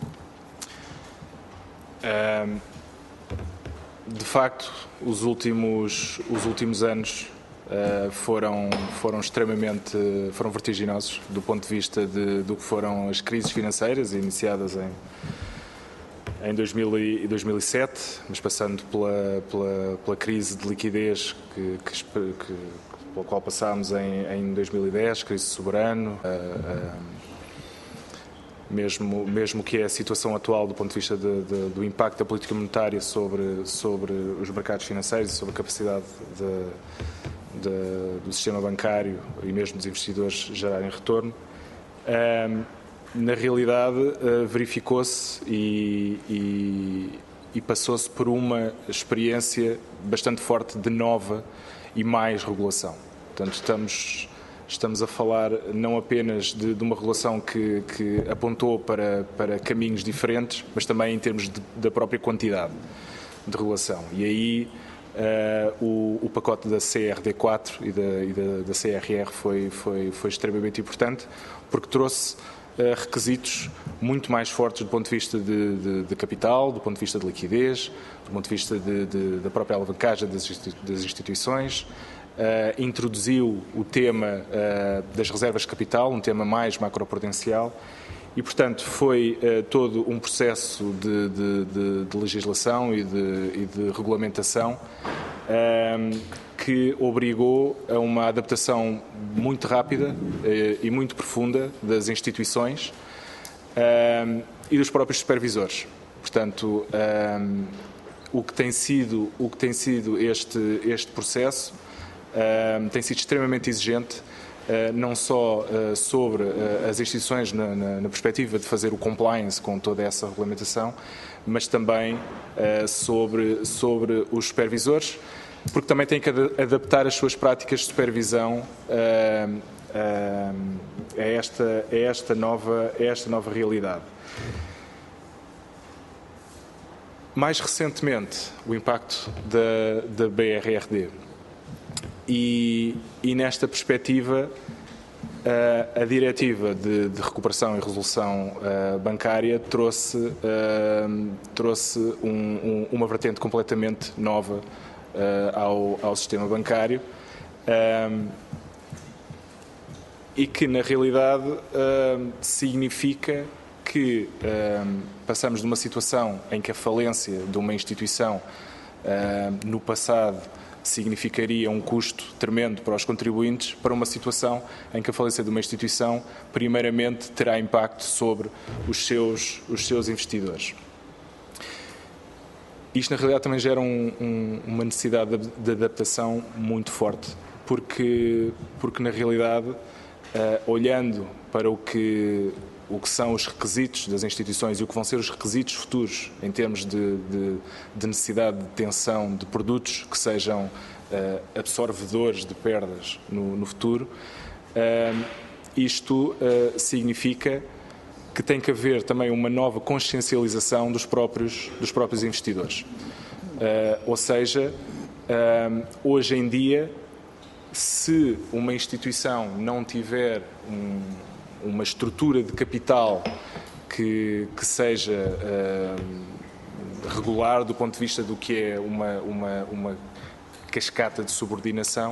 Um, de facto, os últimos, os últimos anos uh, foram, foram extremamente foram vertiginosos do ponto de vista de, do que foram as crises financeiras iniciadas em, em dois mil e sete, mas passando pela, pela, pela crise de liquidez que, que, que, pela qual passámos em, em dois mil e dez, crise soberana, uh, uh, Mesmo, mesmo que é a situação atual do ponto de vista de, de, do impacto da política monetária sobre, sobre os mercados financeiros e sobre a capacidade de, de, do sistema bancário e mesmo dos investidores gerarem retorno, um, na realidade uh, verificou-se e, e, e passou-se por uma experiência bastante forte de nova e mais regulação. Portanto, estamos... Estamos a falar não apenas de, de uma regulação que, que apontou para, para caminhos diferentes, mas também em termos de, da própria quantidade de regulação. E aí uh, o, o pacote da C R D quatro e da, e da, da C R R foi, foi, foi extremamente importante, porque trouxe requisitos muito mais fortes do ponto de vista de, de, de capital, do ponto de vista de liquidez, do ponto de vista de, de, da própria alavancagem das, das instituições. Uh, introduziu o tema uh, das reservas de capital, um tema mais macroprudencial, e, portanto, foi uh, todo um processo de, de, de, de legislação e de, e de regulamentação uh, que obrigou a uma adaptação muito rápida uh, e muito profunda das instituições uh, e dos próprios supervisores. Portanto, uh, o que tem sido, o que tem sido este, este processo Uh, tem sido extremamente exigente, uh, não só uh, sobre uh, as instituições na, na, na perspectiva de fazer o compliance com toda essa regulamentação, mas também uh, sobre, sobre os supervisores, porque também têm que ad adaptar as suas práticas de supervisão uh, uh, a, esta, a, esta nova, a esta nova realidade. Mais recentemente, o impacto da, da B R R D. E, e nesta perspectiva, a, a Diretiva de, de Recuperação e Resolução uh, Bancária trouxe, uh, trouxe um, um, uma vertente completamente nova uh, ao, ao sistema bancário uh, e que, na realidade, uh, significa que uh, passamos de uma situação em que a falência de uma instituição uh, no passado significaria um custo tremendo para os contribuintes, para uma situação em que a falência de uma instituição, primeiramente, terá impacto sobre os seus, os seus investidores. Isto, na realidade, também gera um, um, uma necessidade de, de adaptação muito forte, porque, porque na realidade, uh, olhando para o que, o que são os requisitos das instituições e o que vão ser os requisitos futuros em termos de, de, de necessidade de detenção de produtos que sejam uh, absorvedores de perdas no, no futuro, uh, isto uh, significa que tem que haver também uma nova consciencialização dos próprios, dos próprios investidores. Uh, ou seja, uh, hoje em dia, se uma instituição não tiver um uma estrutura de capital que, que seja uh, regular do ponto de vista do que é uma, uma, uma cascata de subordinação,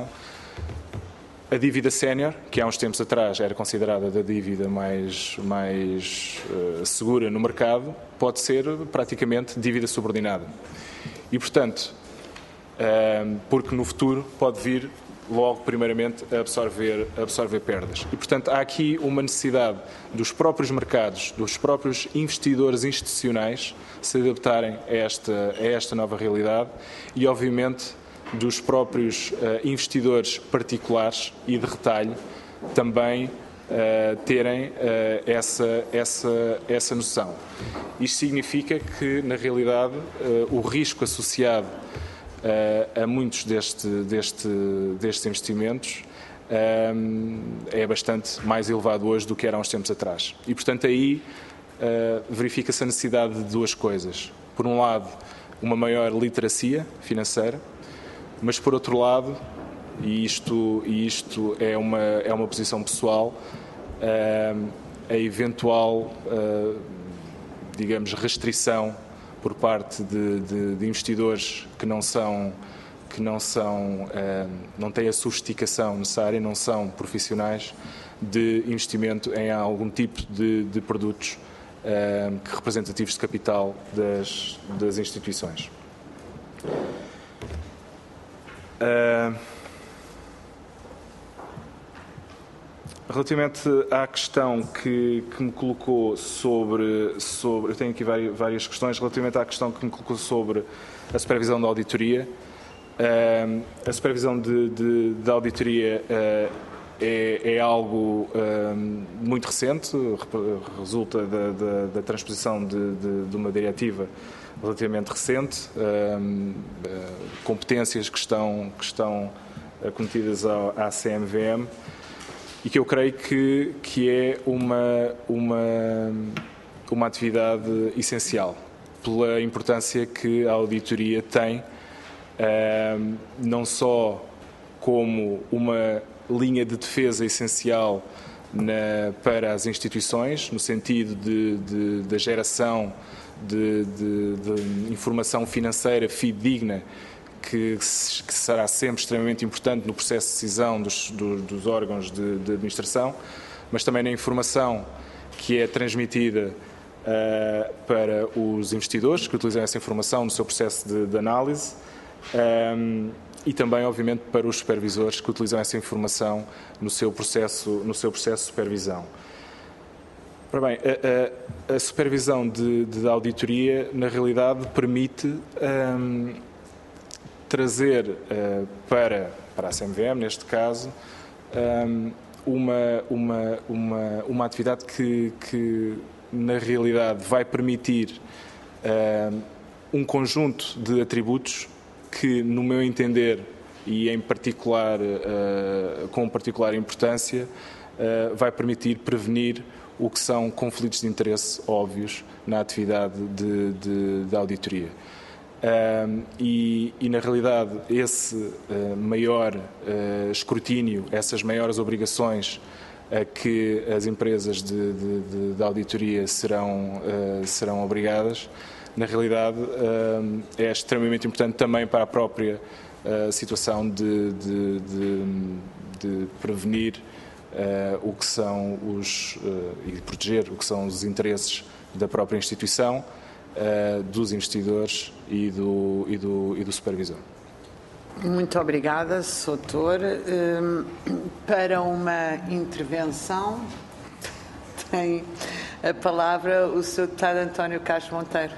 a dívida sénior, que há uns tempos atrás era considerada da dívida mais, mais uh, segura no mercado, pode ser praticamente dívida subordinada. E, portanto, uh, porque no futuro pode vir logo, primeiramente, a absorver, a absorver perdas. E, portanto, há aqui uma necessidade dos próprios mercados, dos próprios investidores institucionais se adaptarem a esta, a esta nova realidade e, obviamente, dos próprios uh, investidores particulares e de retalho também uh, terem uh, essa, essa, essa noção. Isto significa que, na realidade, uh, o risco associado Uh, a muitos deste, deste, destes investimentos uh, é bastante mais elevado hoje do que era há uns tempos atrás. E, portanto, aí uh, verifica-se a necessidade de duas coisas. Por um lado, uma maior literacia financeira, mas, por outro lado, e isto, e isto é, uma, é uma posição pessoal, uh, a eventual, uh, digamos, restrição por parte de, de, de investidores que não são, que não são, eh, não têm a sofisticação necessária, não são profissionais de investimento em algum tipo de, de produtos eh, representativos de capital das, das instituições. Uh, Relativamente à questão que, que me colocou sobre, sobre... Eu tenho aqui várias, várias questões. Relativamente à questão que me colocou sobre a supervisão da auditoria. Uh, a supervisão de, de, da auditoria uh, é, é algo uh, muito recente, resulta da, da, da transposição de, de, de uma diretiva relativamente recente, uh, uh, competências que estão, que estão cometidas ao, à C M V M, e que eu creio que, que é uma, uma, uma atividade essencial, pela importância que a auditoria tem, uh, não só como uma linha de defesa essencial na, para as instituições, no sentido de, de, da geração de, de, de informação financeira fidedigna, que, que será sempre extremamente importante no processo de decisão dos, do, dos órgãos de, de administração, mas também na informação que é transmitida uh, para os investidores que utilizam essa informação no seu processo de, de análise, um, e também, obviamente, para os supervisores que utilizam essa informação no seu processo, no seu processo de supervisão. Ora bem, a, a, a supervisão de, de auditoria, na realidade, permite um, trazer uh, para, para a C M V M, neste caso, um, uma, uma, uma, uma atividade que, que, na realidade, vai permitir uh, um conjunto de atributos que, no meu entender, e em particular, uh, com particular importância, uh, vai permitir prevenir o que são conflitos de interesse óbvios na atividade de, de, de auditoria. Uh, e, e, na realidade, esse uh, maior uh, escrutínio, essas maiores obrigações a que as empresas de, de, de, de auditoria serão, uh, serão obrigadas, na realidade, uh, é extremamente importante também para a própria uh, situação de, de, de, de prevenir uh, o que são os, uh, e proteger o que são os interesses da própria instituição, uh, dos investidores e do, e do, e do supervisor. Muito obrigada, doutor. Um, para uma intervenção, tem a palavra o senhor deputado António Castro Monteiro.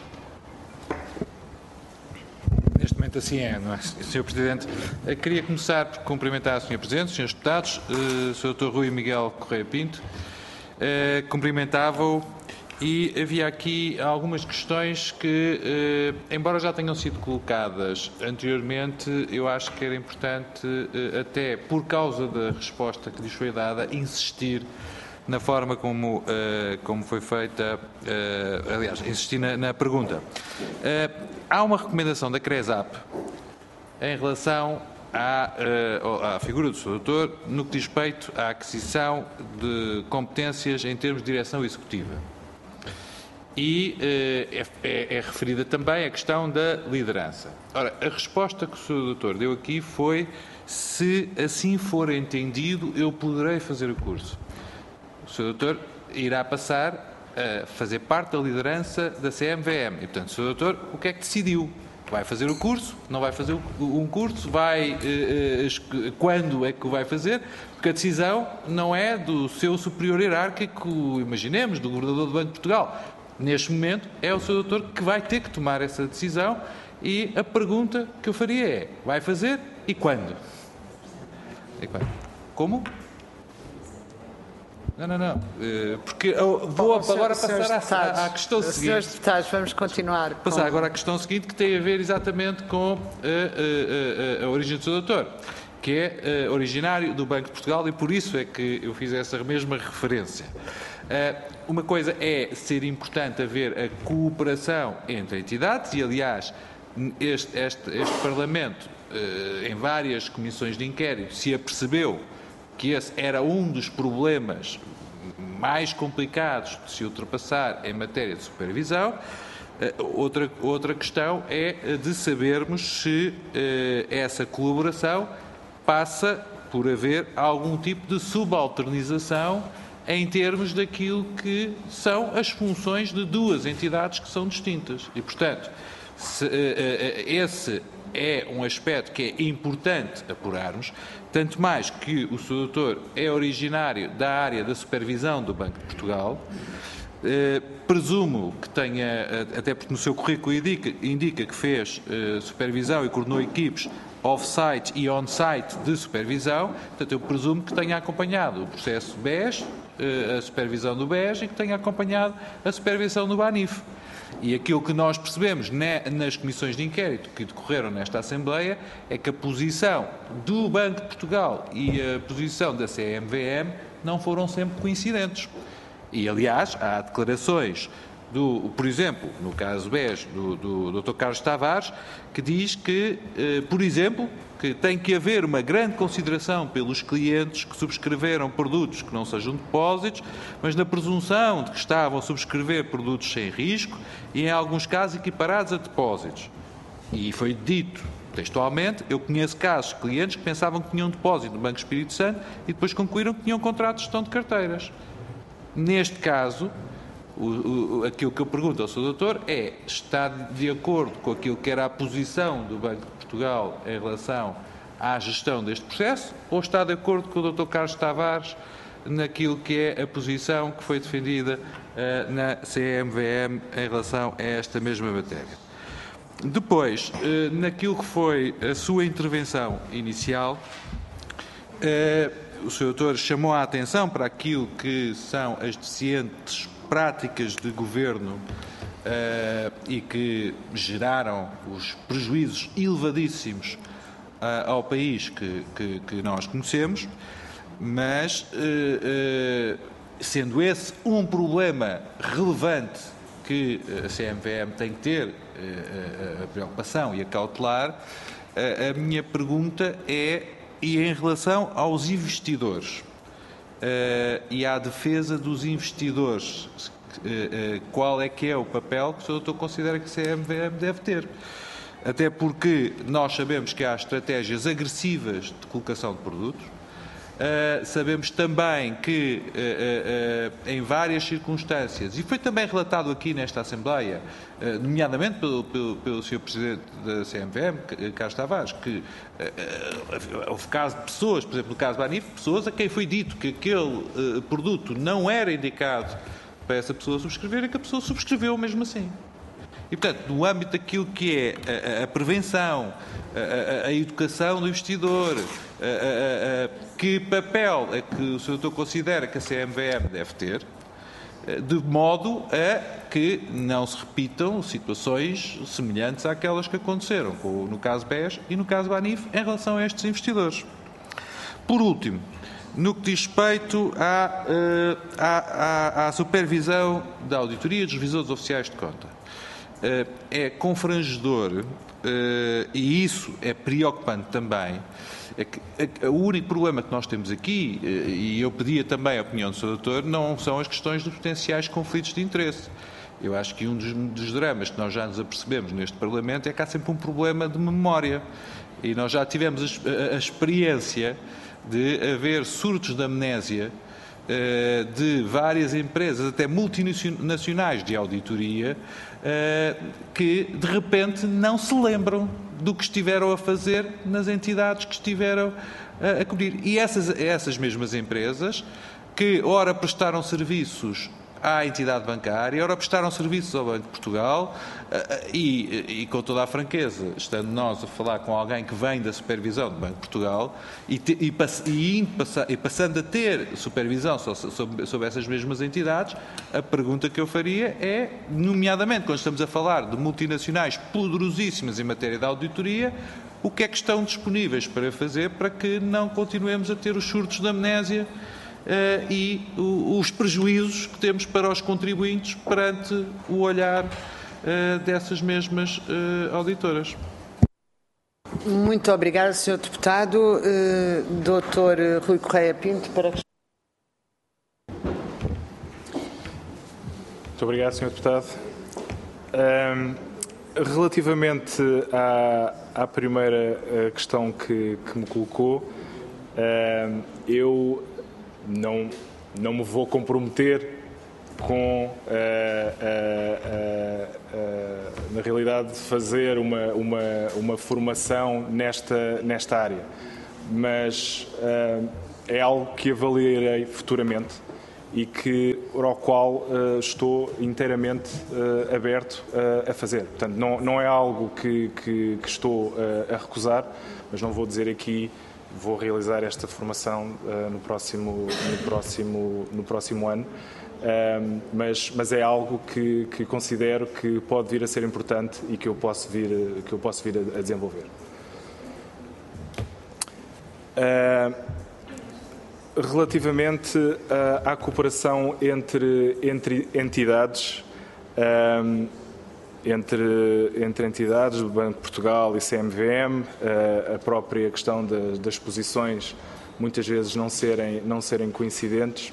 Neste momento assim é, não é, senhor Presidente? Eu queria começar por cumprimentar o senhor Presidente, os senhores deputados, o senhor doutor Rui Miguel Correia Pinto, cumprimentava-o, e havia aqui algumas questões que, embora já tenham sido colocadas anteriormente, eu acho que era importante, até por causa da resposta que lhes foi dada, insistir na forma como, uh, como foi feita, uh, aliás, insistir na, na pergunta. Uh, há uma recomendação da CRESAP em relação à, uh, à figura do senhor doutor no que diz respeito à aquisição de competências em termos de direção executiva. E uh, é, é, é referida também a questão da liderança. Ora, a resposta que o senhor doutor deu aqui foi: se assim for entendido, eu poderei fazer o curso. O senhor doutor irá passar a fazer parte da liderança da C M V M. E, portanto, o senhor doutor, o que é que decidiu? Vai fazer o curso? Não vai fazer um curso? Vai, eh, eh, quando é que o vai fazer? Porque a decisão não é do seu superior hierárquico, imaginemos, do governador do Banco de Portugal. Neste momento, é o senhor doutor que vai ter que tomar essa decisão, e a pergunta que eu faria é: vai fazer e quando? E quando? Como? Não, não, não, porque eu vou Bom, agora senhores, passar senhores à, deputados, à questão seguinte. Senhores deputados, vamos continuar. Passar com... agora à questão seguinte, que tem a ver exatamente com a, a, a, a origem do seu doutor, que é uh, originário do Banco de Portugal, e por isso é que eu fiz essa mesma referência. Uh, uma coisa é ser importante haver a cooperação entre entidades, e aliás, este, este, este Parlamento, uh, em várias comissões de inquérito, se apercebeu que esse era um dos problemas mais complicados de se ultrapassar em matéria de supervisão. Outra, outra questão é de sabermos se eh, essa colaboração passa por haver algum tipo de subalternização em termos daquilo que são as funções de duas entidades que são distintas. E, portanto, se, eh, esse é um aspecto que é importante apurarmos, tanto mais que o senhor doutor é originário da área da supervisão do Banco de Portugal. Eh, presumo que tenha, até porque no seu currículo indica, indica que fez eh, supervisão e coordenou equipes off-site e on-site de supervisão, portanto eu presumo que tenha acompanhado o processo B E S, eh, a supervisão do B E S, e que tenha acompanhado a supervisão do BANIF. E aquilo que nós percebemos nas comissões de inquérito que decorreram nesta Assembleia é que a posição do Banco de Portugal e a posição da C M V M não foram sempre coincidentes. E, aliás, há declarações do, por exemplo, no caso B E S, do, do doutor Carlos Tavares, que diz que, eh, por exemplo, que tem que haver uma grande consideração pelos clientes que subscreveram produtos que não sejam depósitos, mas na presunção de que estavam a subscrever produtos sem risco e, em alguns casos, equiparados a depósitos. E foi dito textualmente, eu conheço casos de clientes que pensavam que tinham depósito no Banco Espírito Santo e depois concluíram que tinham contrato de gestão de carteiras. Neste caso, o, o, aquilo que eu pergunto ao senhor doutor é, está de acordo com aquilo que era a posição do Banco de Portugal em relação à gestão deste processo, ou está de acordo com o doutor Carlos Tavares naquilo que é a posição que foi defendida uh, na C M V M em relação a esta mesma matéria? Depois, uh, naquilo que foi a sua intervenção inicial, uh, o senhor doutor chamou a atenção para aquilo que são as deficientes práticas de governo uh, e que geraram os prejuízos elevadíssimos uh, ao país que, que, que nós conhecemos, mas uh, uh, sendo esse um problema relevante que a C M V M tem que ter uh, a preocupação e a cautelar, uh, a minha pergunta é, e em relação aos investidores, Uh, e à defesa dos investidores, uh, uh, qual é que é o papel que o senhor doutor considera que a C M V M deve ter? Até porque nós sabemos que há estratégias agressivas de colocação de produtos, uh, sabemos também que uh, uh, uh, em várias circunstâncias, e foi também relatado aqui nesta Assembleia, uh, nomeadamente pelo, pelo, pelo senhor Presidente da C M V M, Carlos Tavares, que uh, houve caso de pessoas, por exemplo, no caso da Banif, pessoas a quem foi dito que aquele uh, produto não era indicado para essa pessoa subscrever e que a pessoa subscreveu mesmo assim. E, portanto, no âmbito daquilo que é a, a prevenção, a, a, a educação do investidor, a, a, a, que papel é que o senhor doutor considera que a C M V M deve ter, de modo a que não se repitam situações semelhantes àquelas que aconteceram no caso B E S e no caso Banif em relação a estes investidores. Por último, no que diz respeito à, à, à, à supervisão da auditoria dos revisores oficiais de conta, é confrangedor, e isso é preocupante também, é que o único problema que nós temos aqui, e eu pedia também a opinião do senhor doutor, não são as questões dos potenciais conflitos de interesse. Eu acho que um dos, dos dramas que nós já nos apercebemos neste Parlamento é que há sempre um problema de memória. E nós já tivemos a, a, a experiência de haver surtos de amnésia de várias empresas, até multinacionais de auditoria, que de repente não se lembram do que estiveram a fazer nas entidades que estiveram a cobrir. E essas, essas mesmas empresas que ora prestaram serviços à entidade bancária, ora prestaram serviços ao Banco de Portugal e, e, com toda a franqueza, estando nós a falar com alguém que vem da supervisão do Banco de Portugal e, te, e, pass, e, indo, e passando a ter supervisão sobre, sobre essas mesmas entidades, a pergunta que eu faria é, nomeadamente quando estamos a falar de multinacionais poderosíssimas em matéria de auditoria, o que é que estão disponíveis para fazer para que não continuemos a ter os surtos de amnésia Uh, e uh, os prejuízos que temos para os contribuintes perante o olhar uh, dessas mesmas uh, auditoras. Muito obrigada, senhor Deputado. Uh, doutor Rui Correia Pinto, para... Muito obrigado, senhor Deputado. Um, relativamente à, à primeira questão que, que me colocou, um, eu... Não, não me vou comprometer com, uh, uh, uh, uh, na realidade, de fazer uma, uma, uma formação nesta, nesta área, mas uh, é algo que avaliarei futuramente e que, ao qual uh, estou inteiramente uh, aberto uh, a fazer. Portanto, não, não é algo que, que, que estou uh, a recusar, mas não vou dizer aqui vou realizar esta formação uh, no, próximo, no, próximo, no próximo ano, uh, mas, mas é algo que, que considero que pode vir a ser importante e que eu posso vir, que eu posso vir a, a desenvolver. Uh, relativamente uh, à cooperação entre, entre entidades, Um, entre, entre entidades do Banco de Portugal e C M V M, uh, a própria questão de, das posições muitas vezes não serem, não serem coincidentes.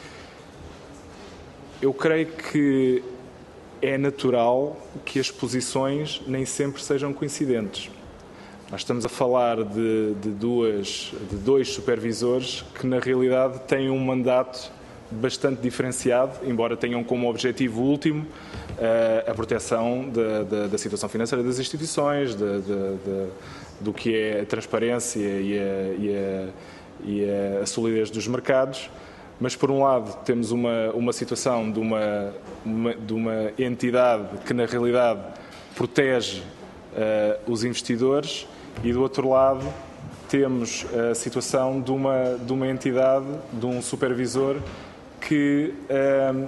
Eu creio que é natural que as posições nem sempre sejam coincidentes. Nós estamos a falar de, de, duas, de dois supervisores que, na realidade, têm um mandato bastante diferenciado, embora tenham como objetivo último uh, a proteção da, da, da situação financeira das instituições, de, de, de, do que é a transparência e a, e a, e a solidez dos mercados. Mas, por um lado, temos uma, uma situação de uma, uma, de uma entidade que, na realidade, protege uh, os investidores e, do outro lado, temos a situação de uma, de uma entidade, de um supervisor que, uh,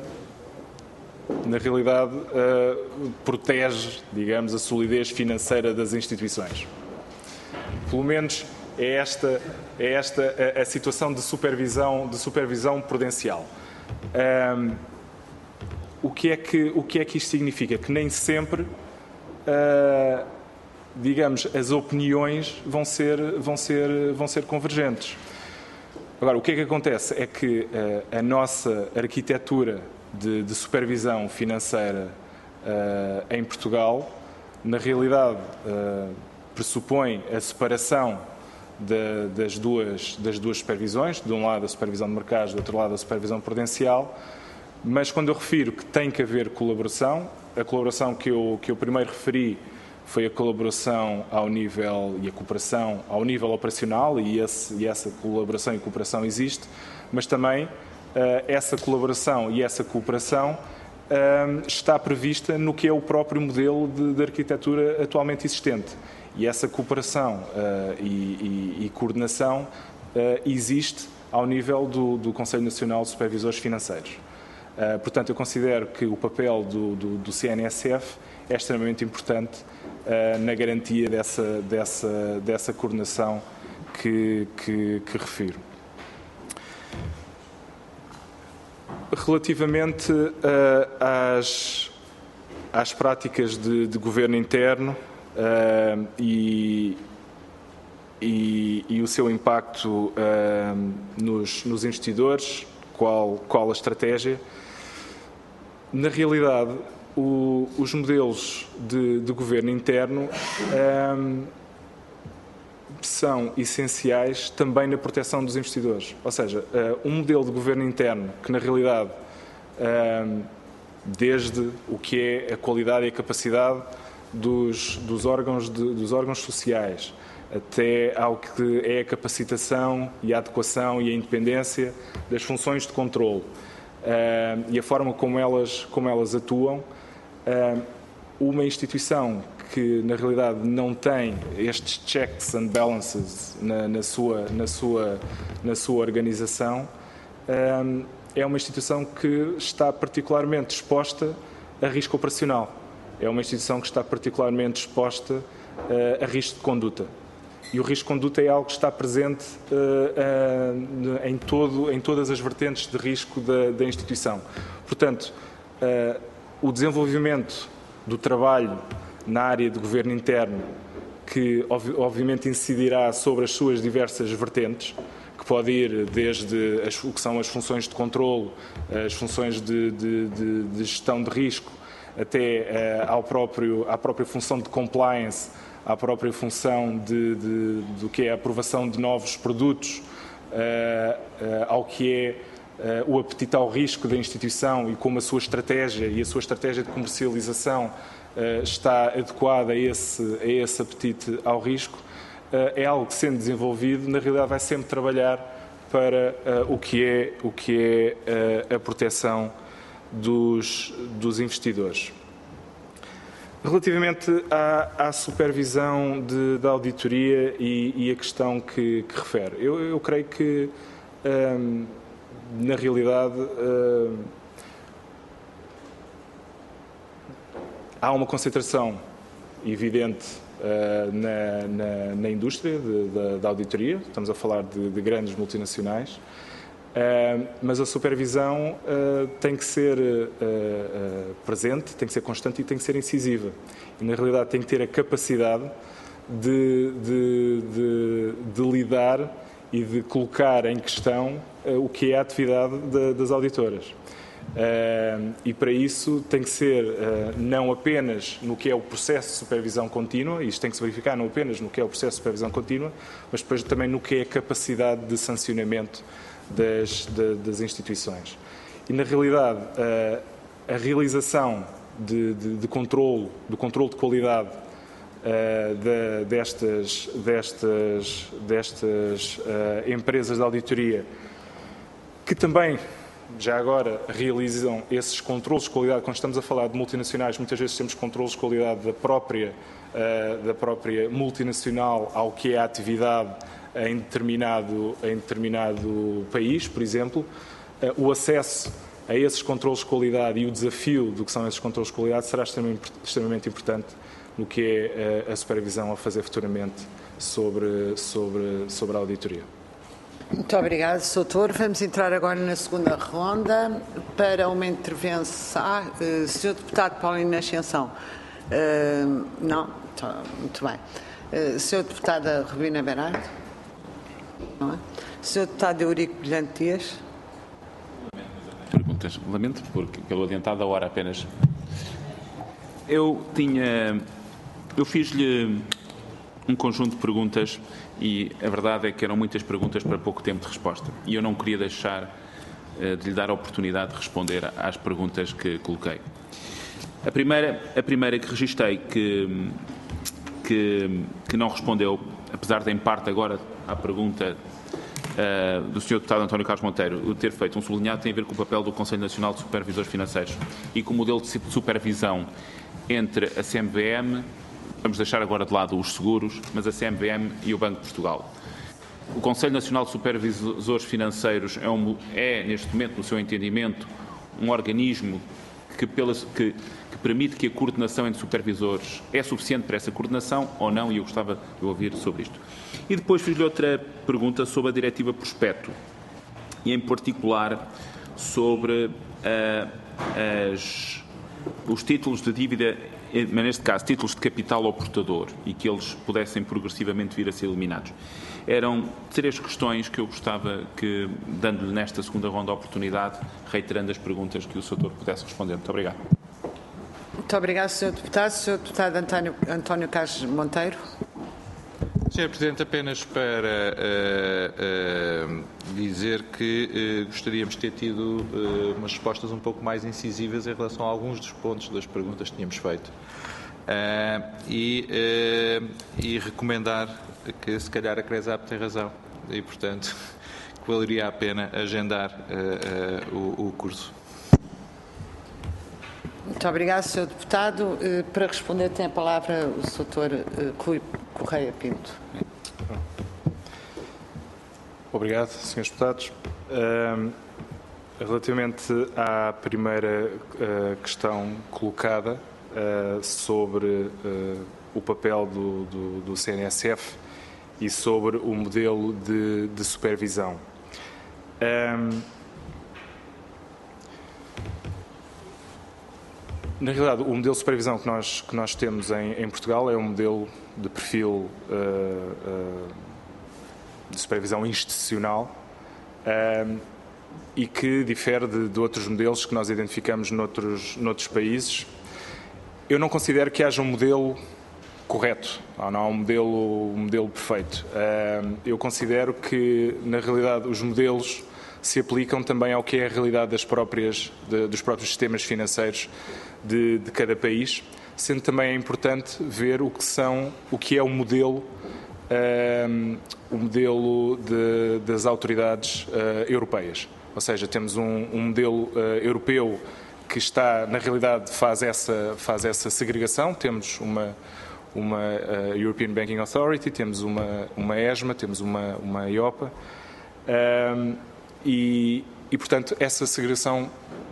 na realidade, uh, protege, digamos, a solidez financeira das instituições. Pelo menos é esta, é esta a, a situação de supervisão, de supervisão prudencial. Um, o, que é que, o que é que isto significa? Que nem sempre, uh, digamos, as opiniões vão ser, vão ser, vão ser convergentes. Agora, o que é que acontece? É que uh, a nossa arquitetura de, de supervisão financeira uh, em Portugal, na realidade, uh, pressupõe a separação De, das, duas, das duas supervisões, de um lado a supervisão de mercados, do outro lado a supervisão prudencial, mas quando eu refiro que tem que haver colaboração, a colaboração que eu, que eu primeiro referi foi a colaboração ao nível e a cooperação ao nível operacional, e, esse, e essa colaboração e cooperação existe, mas também uh, essa colaboração e essa cooperação uh, está prevista no que é o próprio modelo de, de arquitetura atualmente existente. E essa cooperação uh, e, e, e coordenação uh, existe ao nível do, do Conselho Nacional de Supervisores Financeiros. Uh, portanto, eu considero que o papel do, do, do C N S F é extremamente importante uh, na garantia dessa, dessa, dessa coordenação que, que, que refiro. Relativamente uh, às, às práticas de, de governo interno, Uh, e, e, e o seu impacto uh, nos, nos investidores, qual, qual a estratégia. Na realidade, o, os modelos de, de governo interno um, são essenciais também na proteção dos investidores. Ou seja, uh, um modelo de governo interno que, na realidade, um, desde o que é a qualidade e a capacidade Dos, dos, órgãos de, dos órgãos sociais, até ao que é a capacitação e a adequação e a independência das funções de controle uh, e a forma como elas, como elas atuam. Uh, uma instituição que, na realidade, não tem estes checks and balances na, na, sua, na, sua, na sua organização, uh, é uma instituição que está particularmente exposta a risco operacional. É uma instituição que está particularmente exposta uh, a risco de conduta. E o risco de conduta é algo que está presente uh, uh, em, todo, em todas as vertentes de risco da, da instituição. Portanto, uh, o desenvolvimento do trabalho na área de governo interno, que ob obviamente incidirá sobre as suas diversas vertentes, que pode ir desde as, o que são as funções de controlo, as funções de, de, de, de gestão de risco, até uh, ao próprio, à própria função de compliance, à própria função de, de, do que é a aprovação de novos produtos, uh, uh, ao que é uh, o apetite ao risco da instituição e como a sua estratégia e a sua estratégia de comercialização uh, está adequada a esse, a esse apetite ao risco, uh, é algo que, sendo desenvolvido, na realidade vai sempre trabalhar para uh, o que é, o que é uh, a proteção Dos, dos investidores. Relativamente à, à supervisão de, da auditoria e, e a questão que, que refere, eu, eu creio que, hum, na realidade, hum, há uma concentração evidente uh, na, na, na indústria de, de, da auditoria. Estamos a falar de, de grandes multinacionais. Uh, mas a supervisão uh, tem que ser uh, uh, presente, tem que ser constante e tem que ser incisiva. E, na realidade, tem que ter a capacidade de, de, de, de lidar e de colocar em questão uh, o que é a atividade de, das auditoras. Uh, e, para isso, tem que ser uh, não apenas no que é o processo de supervisão contínua, e isto tem que se verificar não apenas no que é o processo de supervisão contínua, mas depois também no que é a capacidade de sancionamento Das, de, das instituições. E, na realidade, a, a realização de, de, de controle, do controle de qualidade uh, de, destas, destas, destas uh, empresas de auditoria, que também, já agora, realizam esses controles de qualidade. Quando estamos a falar de multinacionais, muitas vezes temos controles de qualidade da própria, uh, da própria multinacional ao que é a atividade em determinado, em determinado país, por exemplo. O acesso a esses controles de qualidade e o desafio do que são esses controles de qualidade será extremamente, extremamente importante no que é a supervisão a fazer futuramente sobre, sobre, sobre a auditoria. Muito obrigado, doutor. Vamos entrar agora na segunda ronda para uma intervenção. Ah, uh, senhor Deputado Paulino Ascensão. Uh, não? Tá, muito bem. Uh, senhor Deputada Rubina Berardo. Não é? senhor Deputado Eurico Brilhante Dias. Perguntas. Lamento, porque pelo adiantado da hora apenas. Eu tinha... Eu fiz-lhe um conjunto de perguntas e a verdade é que eram muitas perguntas para pouco tempo de resposta. E eu não queria deixar uh, de lhe dar a oportunidade de responder às perguntas que coloquei. A primeira, a primeira que registrei que, que, que não respondeu, apesar de, em parte, agora, à pergunta uh, do senhor Deputado António Carlos Monteiro, o ter feito um sublinhado, tem a ver com o papel do Conselho Nacional de Supervisores Financeiros e com o modelo de supervisão entre a C M V M, vamos deixar agora de lado os seguros, mas a C M V M e o Banco de Portugal. O Conselho Nacional de Supervisores Financeiros é, um, é neste momento, no seu entendimento, um organismo que, pelas, que, que permite que a coordenação entre supervisores é suficiente para essa coordenação ou não, e eu gostava de ouvir sobre isto. E depois fiz-lhe outra pergunta sobre a diretiva Prospecto, e em particular sobre uh, as, os títulos de dívida, mas neste caso títulos de capital ao portador, e que eles pudessem progressivamente vir a ser eliminados. Eram três questões que eu gostava que, dando-lhe nesta segunda ronda a oportunidade, reiterando as perguntas, que o senhor pudesse responder. Muito obrigado. Muito obrigado, senhor Deputado. senhor Deputado António, António Carlos Monteiro. senhor Presidente, apenas para uh, uh, dizer que uh, gostaríamos de ter tido uh, umas respostas um pouco mais incisivas em relação a alguns dos pontos das perguntas que tínhamos feito. Uh, e, uh, e recomendar que, se calhar, a CRESAP tem razão e, portanto, que valeria a pena agendar uh, uh, o, o curso. Muito obrigado, senhor Deputado. Uh, para responder tem a palavra o doutor uh, Correia Pinto. Obrigado, senhores Deputados. Uh, relativamente à primeira uh, questão colocada, Uh, sobre uh, o papel do, do, do C N S F e sobre o modelo de, de supervisão. Um, na realidade, o modelo de supervisão que nós, que nós temos em, em Portugal é um modelo de perfil uh, uh, de supervisão institucional um, e que difere de, de outros modelos que nós identificamos noutros, noutros países. Eu não considero que haja um modelo correto, ou não há um modelo, um modelo perfeito. Eu considero que, na realidade, os modelos se aplicam também ao que é a realidade das próprias, de, dos próprios sistemas financeiros de, de cada país, sendo também importante ver o que, são, o que é o modelo, um, o modelo de, das autoridades uh, europeias. Ou seja, temos um, um modelo uh, europeu que está, na realidade, faz essa, faz essa segregação. Temos uma, uma uh, European Banking Authority, temos uma, uma ESMA, temos uma, uma EIOPA, um, e, e, portanto, essa segregação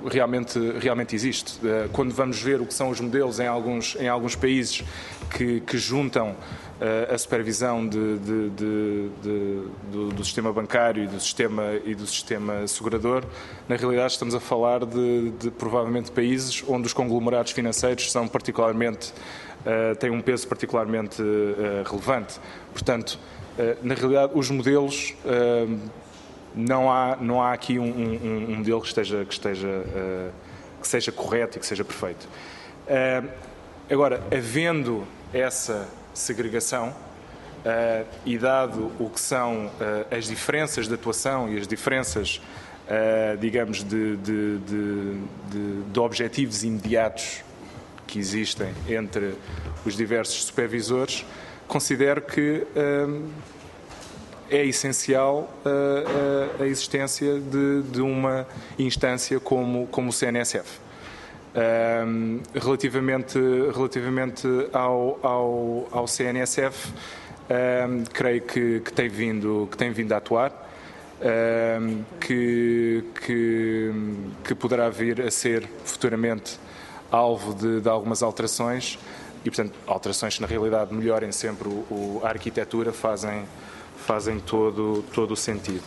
realmente, realmente existe. Quando vamos ver o que são os modelos em alguns, em alguns países que, que juntam a supervisão de, de, de, de, do, do sistema bancário e do sistema, e do sistema segurador, na realidade estamos a falar de, de provavelmente países onde os conglomerados financeiros são particularmente, uh, têm um peso particularmente uh, relevante. Portanto, uh, na realidade, os modelos, uh, não, há, não há aqui um, um, um modelo que, esteja, que, esteja, uh, que seja correto e que seja perfeito. Uh, agora, havendo essa segregação uh, e dado o que são uh, as diferenças de atuação e as diferenças, uh, digamos, de, de, de, de, de objetivos imediatos que existem entre os diversos supervisores, considero que uh, é essencial uh, a, a existência de, de uma instância como, como o C N S F. Um, relativamente relativamente ao, ao, ao C N S F, um, creio que, que, tem vindo, que tem vindo a atuar, um, que, que, que poderá vir a ser futuramente alvo de, de algumas alterações e, portanto, alterações que na realidade melhorem sempre o, o, a arquitetura, fazem, fazem todo, todo o sentido.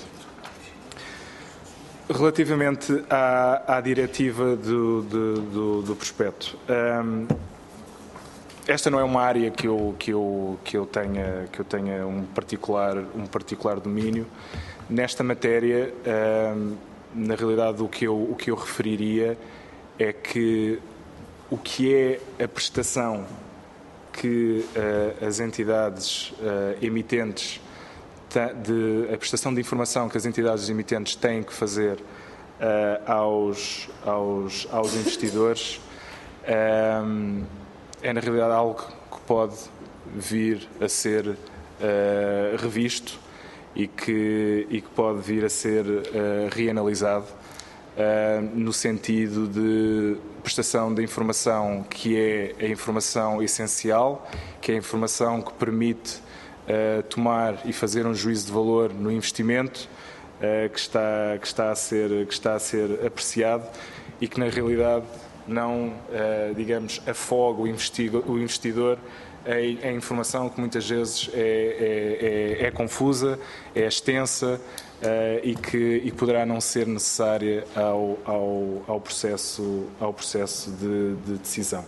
Relativamente à, à diretiva do, do, do, do prospecto, um, esta não é uma área que eu, que eu, que eu tenha, que eu tenha um, particular, um particular domínio. Nesta matéria, um, na realidade, o que, eu, o que eu referiria é que o que é a prestação que uh, as entidades uh, emitentes De, a prestação de informação que as entidades emitentes têm que fazer uh, aos, aos, aos investidores um, é, na realidade, algo que pode vir a ser uh, revisto e que, e que pode vir a ser uh, reanalisado uh, no sentido de prestação de informação que é a informação essencial, que é a informação que permite Uh, tomar e fazer um juízo de valor no investimento uh, que, está, que, está a ser, que está a ser apreciado e que na realidade não, uh, digamos, afoga o investidor, o investidor em, em informação que muitas vezes é, é, é, é confusa, é extensa uh, e, que, e poderá não ser necessária ao, ao, ao processo, ao processo de, de decisão.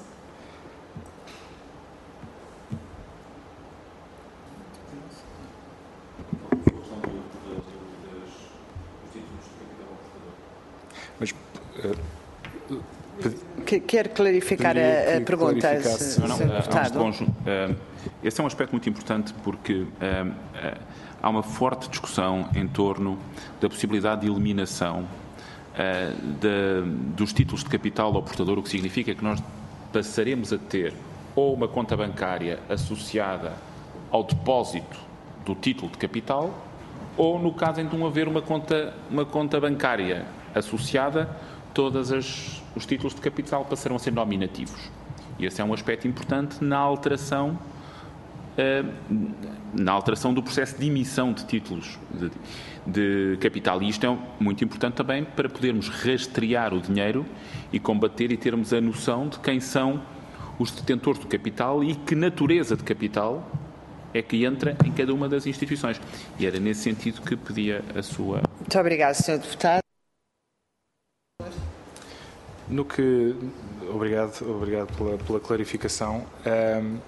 Mas, uh, Quer clarificar a, a pergunta, senhor Deputado? Esse é um aspecto muito importante porque uh, uh, há uma forte discussão em torno da possibilidade de eliminação uh, de, dos títulos de capital ao portador, o que significa que nós passaremos a ter ou uma conta bancária associada ao depósito do título de capital ou, no caso de não haver uma conta, uma conta bancária associada, todos os títulos de capital passarão a ser nominativos. E esse é um aspecto importante na alteração, uh, na alteração do processo de emissão de títulos de, de capital. E isto é muito importante também para podermos rastrear o dinheiro e combater e termos a noção de quem são os detentores do capital e que natureza de capital é que entra em cada uma das instituições. E era nesse sentido que pedia a sua... Muito obrigado, senhor Deputado. No que... Obrigado, obrigado pela, pela clarificação. Um,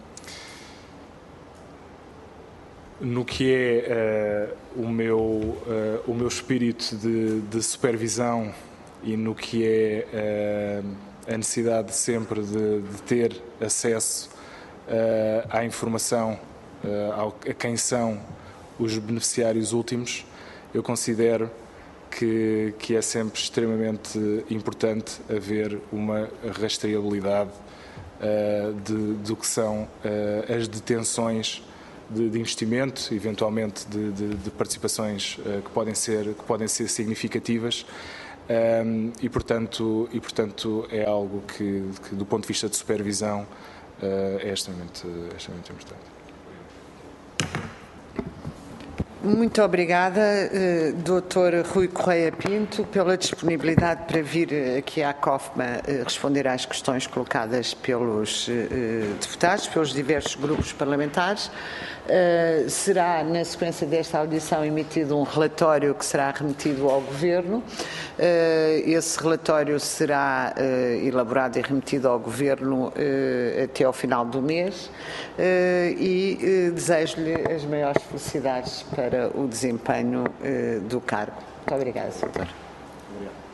no que é uh, o, meu, uh, o meu espírito de, de supervisão e no que é uh, a necessidade sempre de, de ter acesso uh, à informação uh, ao, a quem são os beneficiários últimos, eu considero Que, que é sempre extremamente importante haver uma rastreabilidade uh, de, do que são uh, as detenções de, de investimento, eventualmente de, de, de participações uh, que, podem ser, que podem ser significativas um, e, portanto, e, portanto, é algo que, que do ponto de vista de supervisão, uh, é extremamente, é extremamente importante. Muito obrigada, eh, doutor Rui Correia Pinto, pela disponibilidade para vir aqui à COFMA eh, responder às questões colocadas pelos eh, deputados, pelos diversos grupos parlamentares. Uh, será, na sequência desta audição, emitido um relatório que será remetido ao Governo. Uh, esse relatório será uh, elaborado e remetido ao Governo uh, até ao final do mês uh, e uh, desejo-lhe as maiores felicidades para o desempenho uh, do cargo. Muito obrigada, doutor. Obrigado.